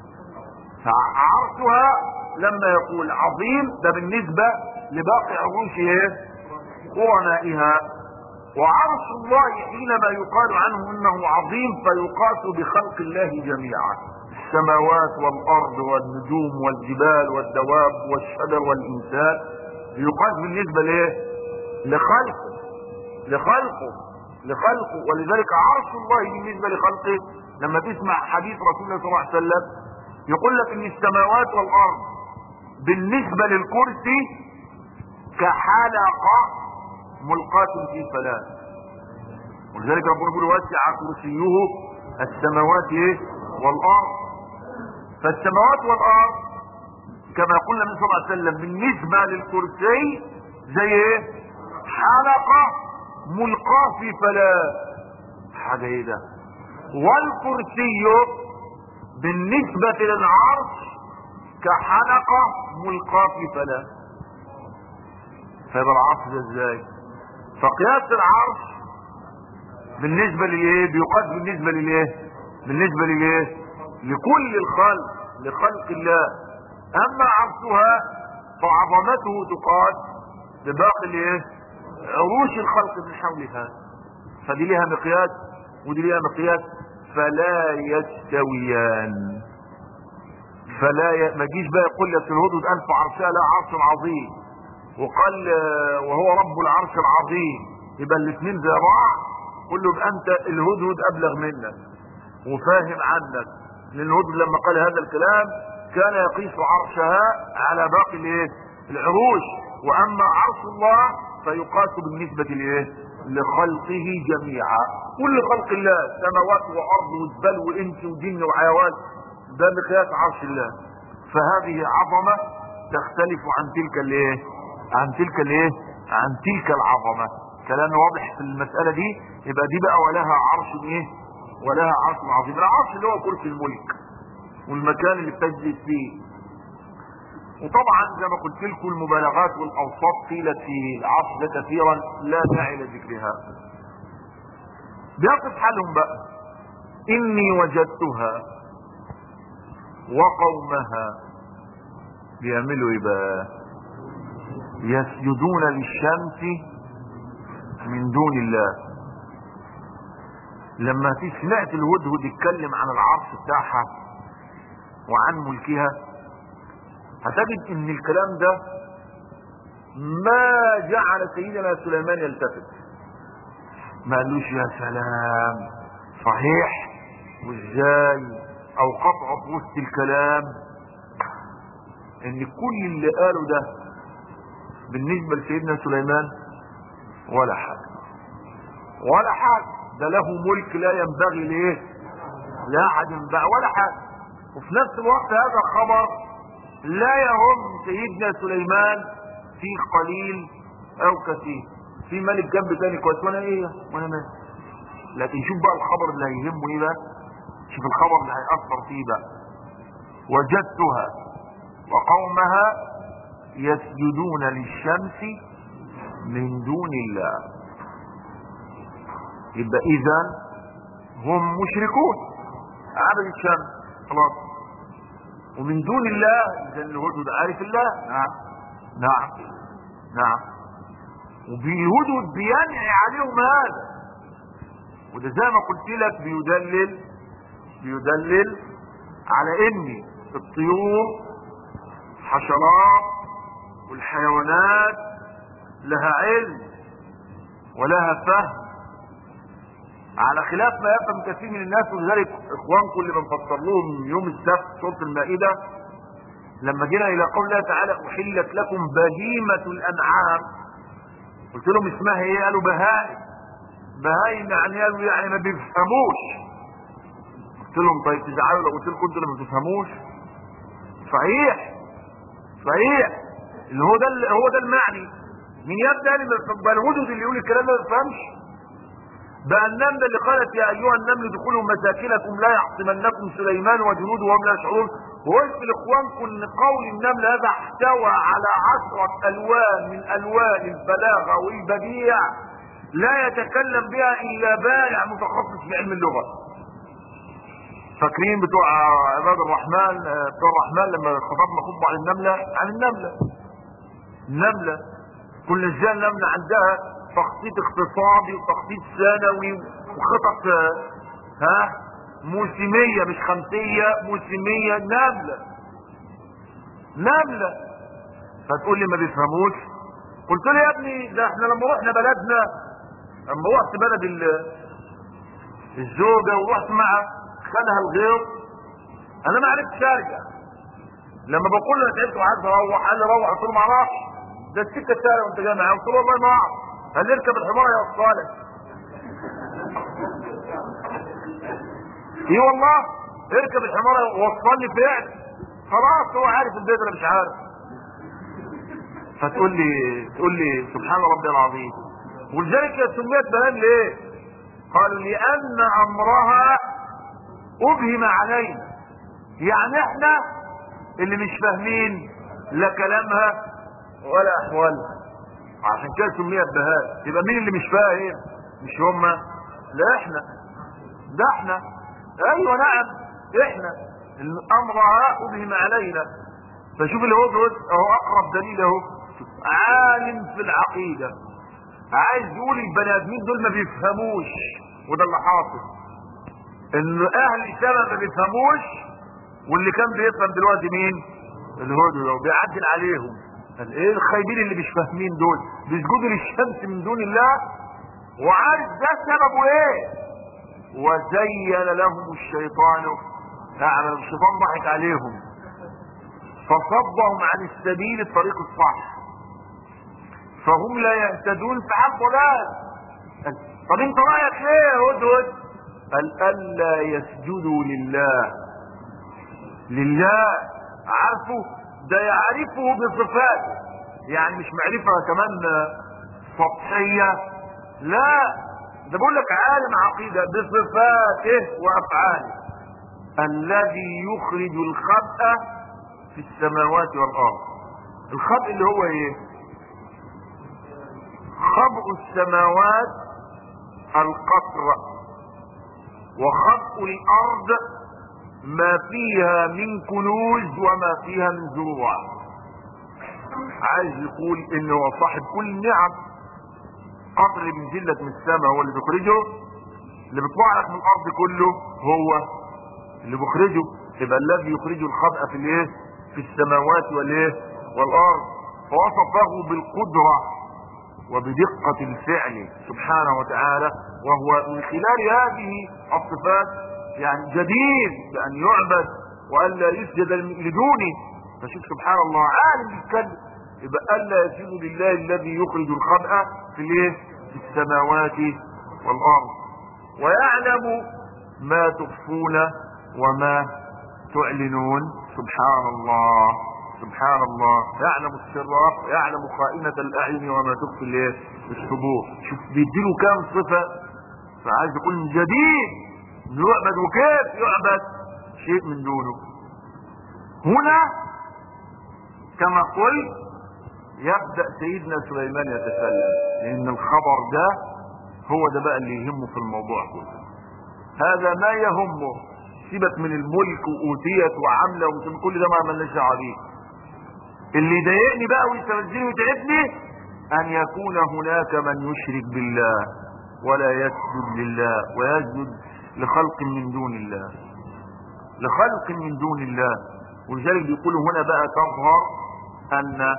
فعرشها لما يقول عظيم ده بالنسبة لباقي عروش قرنائها، وعرش الله حينما يقال عنه انه عظيم فيقاس بخلق الله جميعا، السماوات والارض والنجوم والجبال والدواب والشجر والانسان، يقاس بالنسبة لخلقه. ولذلك عرش الله بالنسبة لخلقه، لما تسمع حديث رسول الله صلى الله عليه وسلم يقول لك ان السماوات والارض بالنسبة للكرسي كحلقة ملقاة في فلاة. ولذلك ربنا يقول وسع كرسيه السماوات والارض. فالسماوات والارض كما يقول النبي صلى الله عليه وسلم بالنسبة للكرسي زي حلقة ملقاة في فلاة. حاجة ايه ده؟ والكرسي بالنسبة للعرش كحلقة ملقاة في فلاة. فيبقى العرش ده ازاي؟ فقياس العرش بالنسبة للايه؟ بيقاس بالنسبة للايه؟ لكل الخلق، لخلق الله. اما عرشها فعظمته تقاس بباقي الايه؟ عروش الخلق من حولها. فدي لها مقياس ودي لها مقياس، فلا يستويان. ما جيش بقى يقول لك الهدهد انف عرشها لا عرش عظيم، وقال وهو رب العرش العظيم، يبقى الاثنين زي بعض. قل له يبقى انت الهدهد ابلغ منك وفاهم عنك، لان الهدهد لما قال هذا الكلام كان يقيس عرشها على باقي العروش، واما عرش الله فيقاس بالنسبة لخلقه جميعا، كل خلق الله، سماوات وارض وجبال وانس وجن وحيوان، ده مقياس عرش الله. فهذه عظمة تختلف عن تلك العظمة. كلام واضح في المسألة دي. يبقى دي بقى ولها عرش ولها عرش عظيم. العرش اللي هو كرسي الملك والمكان اللي بتجلس فيه. وطبعا زي ما قلت لكم المبالغات والاوصاف قيلت في العرش ده كثيرا لا داعي لذكرها. بيقف حالهم بقى إني وجدتها وقومها بيعملوا ايه بقى؟ يسجدون للشمس من دون الله. لما سمعت الهدهد يتكلم عن العرش بتاعها وعن ملكها، هتجد ان الكلام ده ما جعل سيدنا سليمان يلتفت. ما قالوش يا سلام صحيح وازاي، او قطعه في وسط الكلام ان كل اللي قاله ده بالنسبه لسيدنا سليمان ولا حاجه ولا حاجه، ده له ملك لا ينبغي ليه لا احد ينبغي ولا حاجه. وفي نفس الوقت هذا خبر لا يهم سيدنا سليمان في قليل او كثير، في ملك جنب تاني كويس وانا ايه وانا مالك. لكن شوف بقى الخبر اللي هيهمه ايه بقى، شوف الخبر اللي هيأثر فيه بقى. وجدتها وقومها يسجدون للشمس من دون الله. يبقى اذا هم مشركون عبد الشمس خلاص، ومن دون الله اذا الهدهد عارف الله. نعم نعم نعم، وبالهدهد بينعي عليهم هذا، وده زي ما قلت لك بيدلل على ان الطيور حشرات والحيوانات لها علم ولها فهم، على خلاف ما يفهم كثير من الناس. ولذلك اخوانكم اللي بنفسر لهم يوم السبت سورة المائدة لما جينا الى قول الله تعالى احلت لكم بهيمة الانعام، قلت لهم اسمها ايه؟ قالوا بهائم. بهائم يعني قالوا يعني ما بيفهموش. قلت لهم طيب تزعلوا لو قلت لكم انتوا اللي ما بتفهموش؟ صحيح صحيح، اللي هو ده المعني. من يبدا بقى الهدهد اللي يقول الكلام ده ما بيفهمش؟ بقى النمله اللي قالت يا ايها النمل ادخلوا مساكنكم لا يحطمنكم سليمان وجنوده وهم لا يشعرون. وقلت لاخوانكم ان قول النمل هذا احتوى على 10 الوان من الوان البلاغه والبديع لا يتكلم بها الا بارع متخصص في علم اللغه. فاكرين بتوع عباد الرحمن بتوع الرحمن لما خطبنا خطبه عن النمله كل ازاي النمله عندها تخطيط اقتصادي وتخطيط سنوي وخطط موسميه مش خمسيه، موسميه. نمله فتقول لي ما بيفهموش. قلت له يا ابني ده احنا لما رحنا بلدنا، لما رحت بلد الزوجه ورحت مع خدها الغيظ انا ما عرفتش ارجع. لما بقول له انا تعبت وعايز اروح، قال لي روح. قلت له ما اعرفش، ده السكه السهله وانت جاي معايا. قلت له والله ما اعرف. قال لي اركب الحمار يوصلك. ايه والله اركب الحمار وصلني فعلا. خلاص هو عارف البيت انا مش عارف. فتقول لي سبحان ربي العظيم. ولذلك سميت بهان ليه؟ قال لان امرها ابهم علينا، يعني احنا اللي مش فاهمين لا كلامها ولا احوالها، عشان كده سميت بهاء. يبقى مين اللي مش فاهم؟ مش هما، لا احنا، ده احنا. ايوه نعم احنا امرها ابهم علينا. فشوف الهدهد اهو اقرب دليل اهو، عالم في العقيده عايز يقول البني ادمين دول ما بيفهموش، وده اللي حاصل ان اهل السماء ما بيفهموش، واللي كان بيفهم دلوقتي مين؟ الهدهد، وبيعدل عليهم. قال ايه الخايبين اللي مش فاهمين دول بيسجدوا للشمس من دون الله، وعارف ده سببه ايه. وزين لهم الشيطان اعمل، الشيطان ضحك عليهم فصدهم عن السبيل الطريق الصح فهم لا يهتدون فعل ضلال. طب انت رايك ايه يا هدهد؟ قال الا يسجدوا لله. عارفه ده يعرفه بصفاته، يعني مش معرفه كمان سطحيه، لا ده بقول لك عالم عقيده بصفاته وافعاله. الذي يخرج الخبأ في السماوات والارض. الخبء اللي هو ايه؟ خبء السماوات القطر وخبء الارض ما فيها من كنوز وما فيها من زروع. عايز يقول انه هو صاحب كل النعم. قطر اللي بينزلك من السماء هو اللي بيخرجه، اللي بيطلع لك من الارض كله هو اللي بيخرجه. يبقى الذي يخرج الخبأ في الايه؟ في السماوات والايه؟ والارض. فوصفه بالقدرة وبدقة الفعل سبحانه وتعالى، وهو من خلال هذه الصفات يعني جدير بأن يعبد وألا يسجد لدونه. فشوف سبحان الله عالم بالكلب، يبقى ألا يسجد لله الذي يخرج الخبأ في الايه؟ في السماوات والأرض، ويعلم ما تخفون وما تعلنون. سبحان الله سبحان الله، يعلم السر، يعلم خائنة الأعين وما تخفي الايه؟ الصدور. شوف بيديله كام صفة. فعايز يقول جديد يعبد، وكيف يعبد شيء من دونه. هنا كما قلت يبدأ سيدنا سليمان يتكلم، لأن الخبر ده هو ده بقى اللي يهمه في الموضوع كله. هذا ما يهمه، سيبك من الملك وأوتيت وعملة وكل ده ما عملناش دعوة بيه. اللي يضايقني بقى ويستفزني ويتعبني أن يكون هناك من يشرك بالله ولا يسجد لله ويسجد لخلق من دون الله، لخلق من دون الله. ولذلك بيقولوا هنا بقى تظهر أن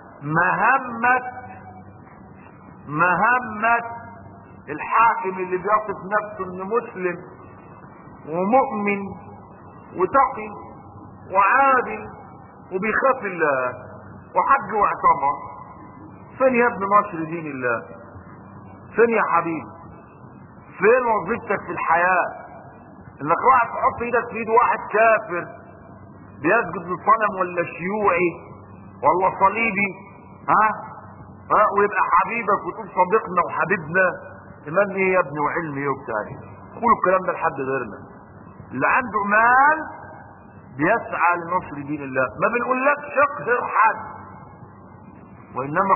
مهمة الحاكم اللي بيصف نفسه انه مسلم ومؤمن وتقي وعادل وبيخاف الله وحج واعتمر، فين يا ابن نشر دين الله؟ فين يا حبيبي؟ فين وظيفتك في الحياة؟ انك راح تحط ايدك في ايد واحد كافر بيسجد للصنم ولا شيوعي ولا صليبي، ويبقى حبيبك وتقول صديقنا وحبيبنا؟ ايمان ايه يا ابني وعلم ايه وبتاع ايه؟ قولوا الكلام ده لحد غيرنا. اللي عنده مال بيسعى لنصر دين الله. ما بنقولكش اقهر حد، وانما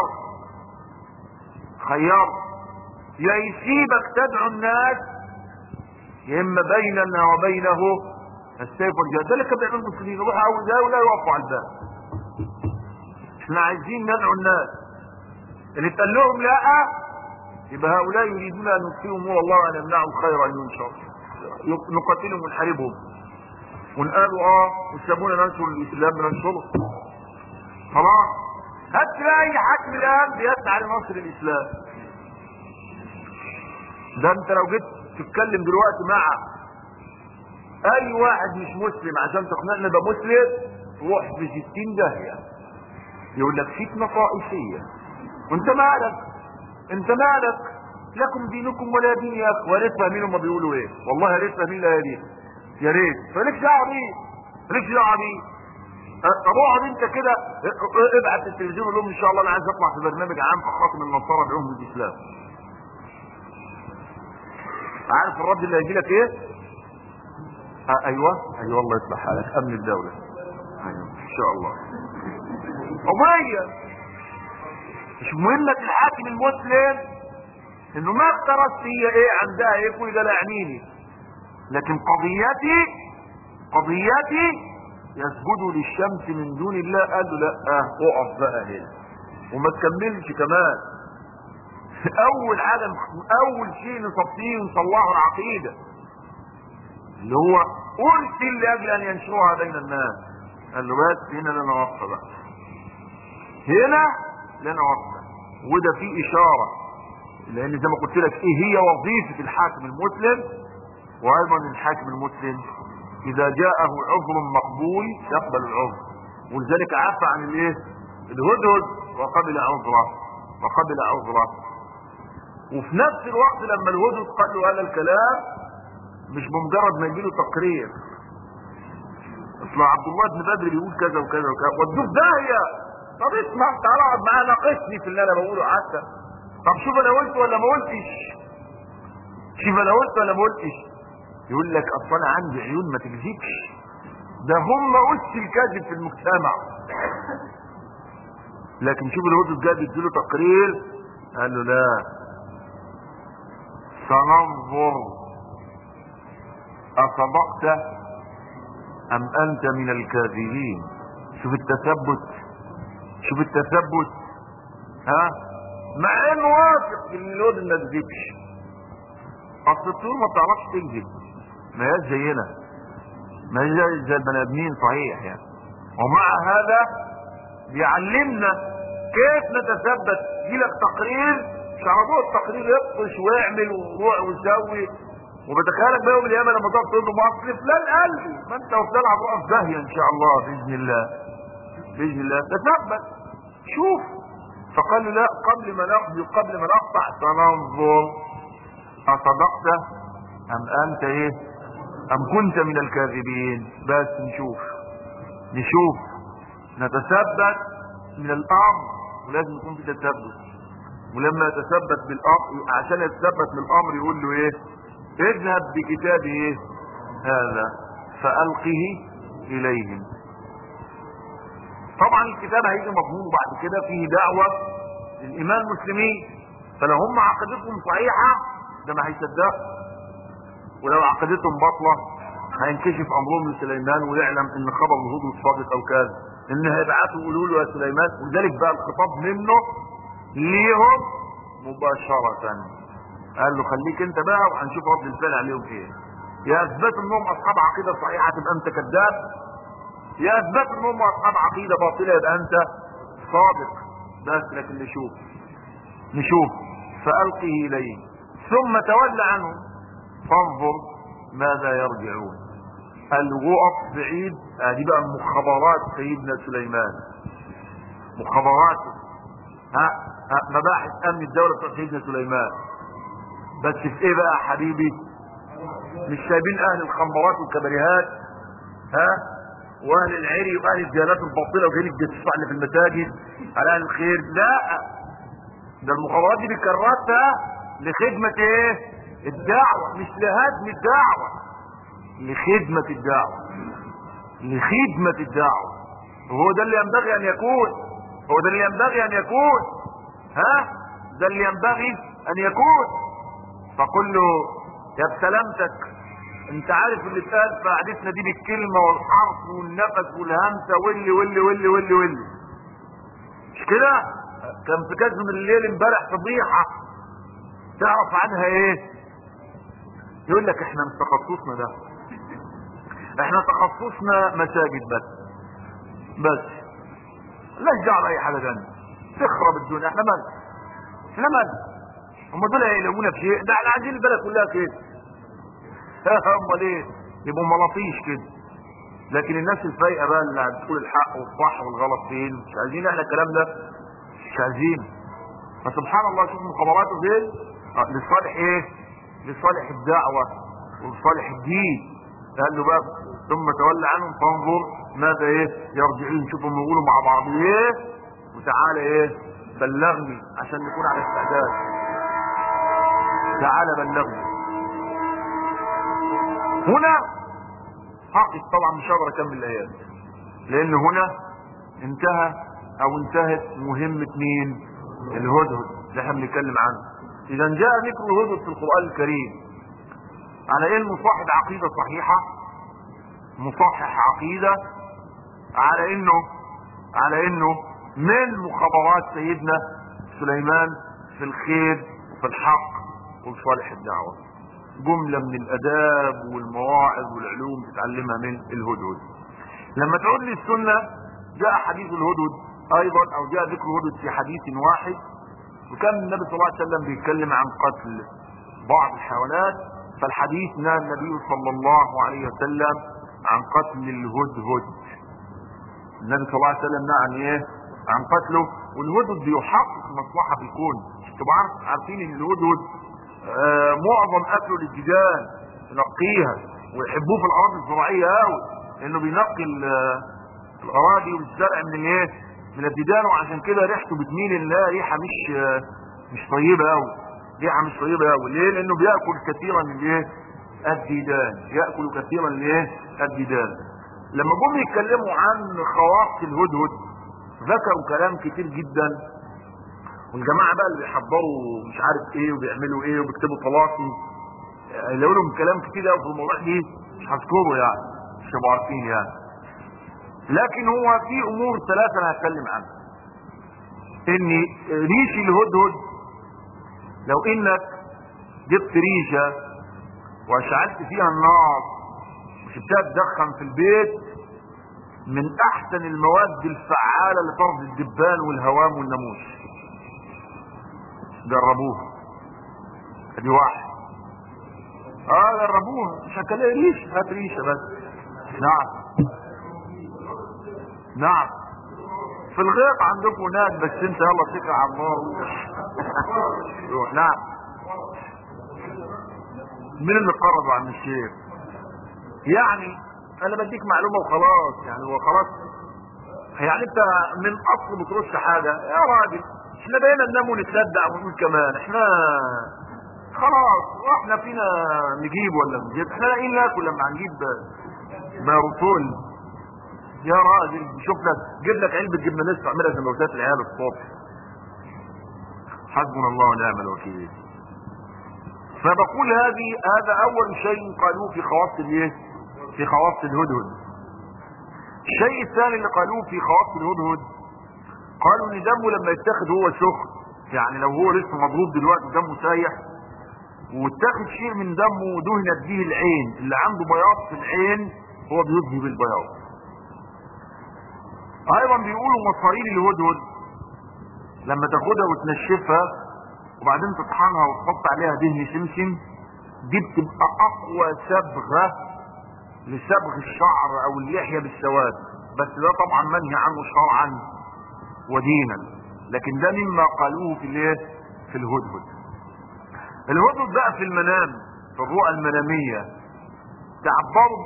خيار يا يسيبك تدعو الناس، يا اما بيننا وبينه السيف والجهاد. ده اللي كان بيعمل المسلمين، يروحوا اول ده ولا يوقفوا على الباب. احنا عايزين ندعو الناس، اللي تقول لهم لا يبقى هؤلاء يريدون ان يطفئوا نور الله وان يمنعوا الخير ان ينشر، نقاتلهم ونحاربهم ونقالوا وسابونا ننشر الاسلام ننشره. خلاص هتلاقي حاكم الان بيسعى لنصر الاسلام. ده انت لو جيت تتكلم دلوقتي مع اي واحد مش مسلم عشان تقنعنا ده مسلم، روح في 60 داهيه. يقول لك فتنه طائفيه، وانت مالك لكم دينكم ولا دين يا اخي. وريت فاهمين هم بيقولوا ايه، والله يا ريت فاهمين لا دين، يا ريت. فليك دعوه بيه. طب اقعد انت كده ابعت التلفزيون قول لهم ان شاء الله انا عايز اطلع في برنامج عام خاص من النصارى بعلوم الاسلام. عارف الرد اللي هيجي لك ايه؟ ايوه الله يصلح حالك، امن الدوله. ايوه ان شاء الله. قضيه مش مهمه الحاكم المسلم انه ما اقترص هي ايه عندها ايه، كل ده لا يعنيني، لكن قضيتي يسجدوا للشمس من دون الله. قال له لا اقف بقى هنا وما تكملش كمان. اول شيء نصفيه ونصلحه العقيده، اللي هو ارسل لاجل ان ينشرها بين الناس. قال له بس هنا لنا وقفه بقى، هنا لنا وقفه. وده فيه اشاره، لان زي ما قلت لك ايه هي وظيفه الحاكم المسلم. وايضا الحاكم المسلم اذا جاءه عذر مقبول يقبل العذر، ولذلك عفى عن الايه؟ الهدهد وقبل عذره. وفي نفس الوقت لما الهدهد قال له هذا الكلام مش بمجرد ما يجيله تقرير، اصل عبد الله بن بدر بيقول كذا وكذا وكذا ودوه داهيه. طب اسمع تعالى اقعد معايا ناقشني في اللي انا بقوله حتى. طب شوف انا قلت ولا ما قلتش. يقول لك اصل انا عندي عيون ما تكذبش، ده هم اس الكذب في المجتمع. لكن شوف الهدهد جاب يديله تقرير، قال له لا، سننظر اصدقت ام انت من الكاذبين. شوف التثبت، شوف التثبت. ها، مع انه واثق ان الواد ما كذبش. اصل الطيور ما بتعرفش تكذب، ما هياش زينا، ما هياش زي البني ادمين صحيح يعني. ومع هذا بيعلمنا كيف نتثبت. يجيلك تقرير، مش على ضوء التقرير يبطش ويعمل ويروح ويسوي، وبتخيلك بقى يوم القيامه لما تقف تقول له مصرف لا قلبي، ما انت وبتلعب رؤى في داهيه ان شاء الله باذن الله. باذن الله تثبت. شوف، فقال له لا، قبل ما نقضي وقبل ما نقطع سننظر اصدقت ام انت ايه، ام كنت من الكاذبين. بس نشوف نتثبت من الامر، ولازم يكون في تثبت. ولما يتثبت بالامر، عشان يتثبت من الامر يقول له ايه؟ اذهب بكتابي ايه هذا فالقه اليهم. طبعا الكتاب هيجي مضمون بعد كده فيه دعوه للايمان المسلمين، فلو هم عقيدتهم صحيحه ده ما هيصدقوا، ولو عقيدتهم باطله هينكشف امرهم لسليمان ويعلم ان خبر الهدهد صادق او كاذب، ان هيبعتوا يقولوا له يا سليمان. ولذلك بقى الخطاب منه ليهم مباشره، قال له خليك انت بقى وهنشوف رد الفعل عليهم ايه. يا اثبت انهم اصحاب عقيده صحيحه تبقى انت كذاب، يا اثبت انهم اصحاب عقيده باطله يبقى انت صادق. بس لكن نشوف فالقه اليه ثم تولى عنهم فانظر ماذا يرجعون. الوقف بعيد. دي بقى مخابرات سيدنا سليمان، مخابراته، مباحث امن الدوله بتاع سيدنا سليمان. بس في ايه بقى يا حبيبي؟ مش سايبين اهل الخمرات والكباريهات واهل العري واهل الديانات الباطله وجايين الجسوس اللي في المساجد على اهل الخير. لا، ده المخابرات دي بتكررتها لخدمه ايه؟ الدعوه، مش لهدم الدعوه، لخدمه الدعوه، لخدمه الدعوه. وهو ده اللي ينبغي ان يكون، هو ده اللي ينبغي ان يكون. ده اللي ينبغي ان يكون. فقل له يا بسلامتك، انت عارف اللي اتقال في قعدتنا دي بالكلمه والحرف والنفس والهمسه واللي مش كده؟ كان في كذب من الليل امبارح فضيحه تعرف عنها ايه؟ يقول لك احنا مش تخصصنا ده، احنا تخصصنا مساجد بس لا دعوه باي حاجه ثانيه تخرب الدنيا. احنا مالنا هم دول هيلاقونا في شيء؟ ده احنا عايزين البلد كلها كده. امال ايه؟ يبقوا ملاطيش كده. لكن الناس الفايقه بقى اللي هتقول الحق والصح والغلط فين، مش عايزين احنا الكلام ده، مش عايزين. فسبحان الله، شوف مخابراته فين لصالح ايه؟ لصالح الدعوه ولصالح الدين. قال له بقى ثم تولى عنهم فانظر ماذا ايه يرجعون. شوفوا هم يقولوا مع بعض ايه، وتعالى ايه بلغني عشان نكون على استعداد. تعالى بلغني. هنا حقق طبعا مش هقدر اكمل الايات، لان هنا انتهت مهمة مين؟ الهدهد اللي احنا بنتكلم عنه. اذا جاء ذكر الهدهد في القرآن الكريم على انه صاحب عقيدة صحيحة، مصحح عقيدة، على انه من مخابرات سيدنا سليمان في الخير وفي الحق وفي صالح الدعوة. جملة من الاداب والمواعظ والعلوم تتعلمها من الهدهد. لما تعود لي السنة جاء حديث الهدهد ايضا، او جاء ذكر الهدهد في حديث واحد، وكان النبي صلى الله عليه وسلم بيتكلم عن قتل بعض الحيوانات، فالحديث نهى النبي صلى الله عليه وسلم عن قتل الهدهد. النبي صلى الله عليه وسلم نهى عن ايه؟ عن قتله. والهدهد بيحقق مصلحة في الكون. طبعا عارفين ان الهدهد معظم اكله للجدال، ينقيها ويحبوه في الاراضي الزراعيه قوي، لانه بينقي الاراضي والزرع من الايه؟ من الديدان. وعشان كده ريحته بتميل انها ريحه مش طيبه قوي، ريحه مش طيبه قوي. ليه؟ لانه بياكل كثيرا من ايه؟ الديدان، ياكل كثيرا من ايه؟ الديدان. لما جم يتكلموا عن خواص الهدهد ذكروا كلام كتير جدا، والجماعه بقى اللي بيحضروا مش عارف ايه وبيعملوا ايه وبيكتبوا طلاسم يلاقوا لهم كلام كتير قوي في الموضوع دي. مش هذكره يعني، مش هتبقوا عارفين يعني. لكن هو في امور ثلاثه انا هتكلم عنها. ان ريش الهدهد لو انك جبت ريشه واشعلت فيها النار وسبتها تدخن في البيت، من احسن المواد الفعاله لطرد الدبان والهوام والناموس. جربوها، ادي واحد. جربوها، مش هتلاقي ريشه، هات ريشه بس. نعم نعم، في الغيط عندكم هناك، بس انت يلا اتكل على الله. روح. نعم. مين اللي قرض عن الشيخ؟ يعني انا بديك معلومه وخلاص، يعني هو خلاص، يعني انت من اصل بترش حاجه يا راجل. احنا بقينا ننام ونتصدق ونقول كمان احنا خلاص، واحنا فينا نجيب ولا نجيب؟ احنا لاقيين ناكل لما هنجيب باروتول يا راجل. شوف لك جيب لك علبه جبنه لسه اعملها سندوتشات العيال الصبح. حسبنا الله ونعم الوكيل. فبقول هذا اول شيء قالوه في خواص الايه؟ في خواص الهدهد. الشيء الثاني اللي قالوه في خواص الهدهد، قالوا ان دمه لما يتاخد هو سخن، يعني لو هو لسه مضروب دلوقتي دمه سايح واتاخد شيء من دمه ودهنت به العين، اللي عنده بياض في العين هو بيذهب البياض. ايضا بيقولوا مصارين الهدهد لما تاخدها وتنشفها وبعدين تطحنها وتحط عليها دهن سمسم، دي بتبقى اقوى صبغه لصبغ الشعر او اللحيه بالسواد، بس ده طبعا منهي عنه شرعا ودينا، لكن ده مما قالوه في الايه؟ في الهدهد. الهدهد بقى في المنام، في الرؤى المناميه تعبروا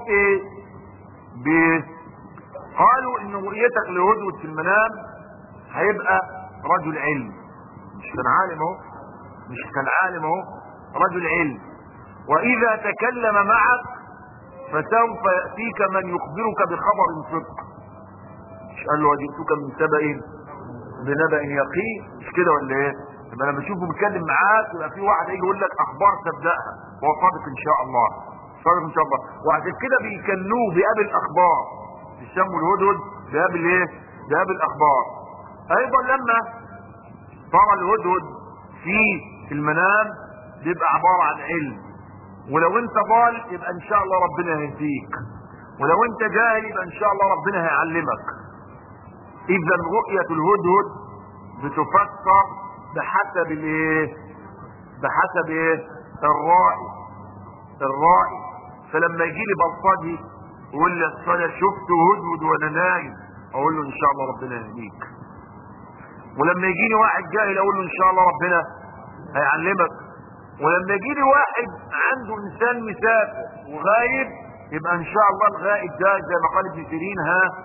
بايه؟ قالوا ان رؤيتك لهدهد في المنام هيبقى رجل علم. مش كان عالم اهو، مش كان عالم اهو، رجل علم. واذا تكلم معك فسوف ياتيك من يخبرك بخبر صدق. مش قال له وجئتك من سبأ بنبأ يقين؟ مش كده ولا ايه؟ لما انا بشوفه بيتكلم معاك يبقى في واحد هيجي يقول لك اخبار تبداها، هو صادق ان شاء الله، صادق ان شاء الله. وعشان كده بيكنوه باب الاخبار، بيسموا الهدهد باب الايه؟ باب الاخبار. ايضا لما ترى الهدهد في المنام بيبقى عباره عن علم، ولو انت ضال يبقى ان شاء الله ربنا هيهديك، ولو انت جاهل يبقى ان شاء الله ربنا هيعلمك. اذا رؤيه الهدهد بتفسر بحسب الايه؟ بحسب ايه؟ الرائي. الرائي. فلما يجي لي بلطجي يقول لي انا شفت هدهد وانا نايم، اقول له ان شاء الله ربنا يهديك. ولما يجيني واحد جاهل اقول له ان شاء الله ربنا هيعلمك. ولما يجيني واحد عنده انسان مسافر وغايب يبقى ان شاء الله الغائب ده زي ما قال ابن سيرين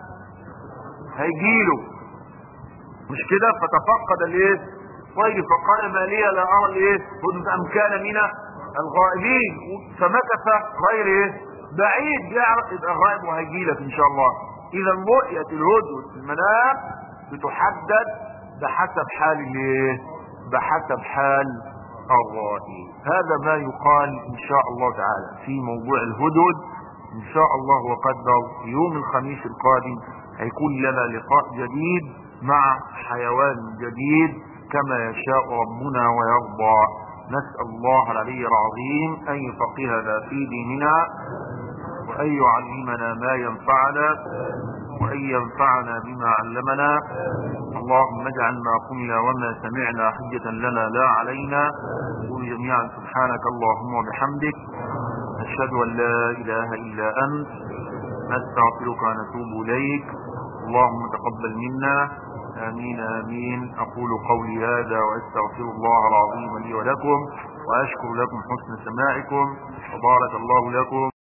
هيجيله. مش كده؟ فتفقد الايه؟ طيب فقال ما لي لا ارى الايه؟ هدهد ام كان من الغائبين، فمكث غير ايه؟ بعيد يعرف يبقى غائب وهيجيلك ان شاء الله. اذا رؤية الهدهد في المنام بتحدد بحسب حال الايه؟ بحسب حال الرائي. هذا ما يقال ان شاء الله تعالى في موضوع الهدهد. ان شاء الله وقدر يوم الخميس القادم هيكون لنا لقاء جديد مع حيوان جديد كما يشاء ربنا ويرضى. نسأل الله العلي العظيم ان يفقهنا في ديننا وان يعلمنا ما ينفعنا وان ينفعنا بما علمنا. اللهم اجعل ما قلنا وما سمعنا حجة لنا لا علينا. قل جميعا سبحانك اللهم وبحمدك، نشهد ان لا اله الا انت، نستغفرك ونتوب اليك. اللهم تقبل منا، امين امين. اقول قولي هذا واستغفر الله العظيم لي ولكم، واشكر لكم حسن سماعكم، وبارك الله لكم.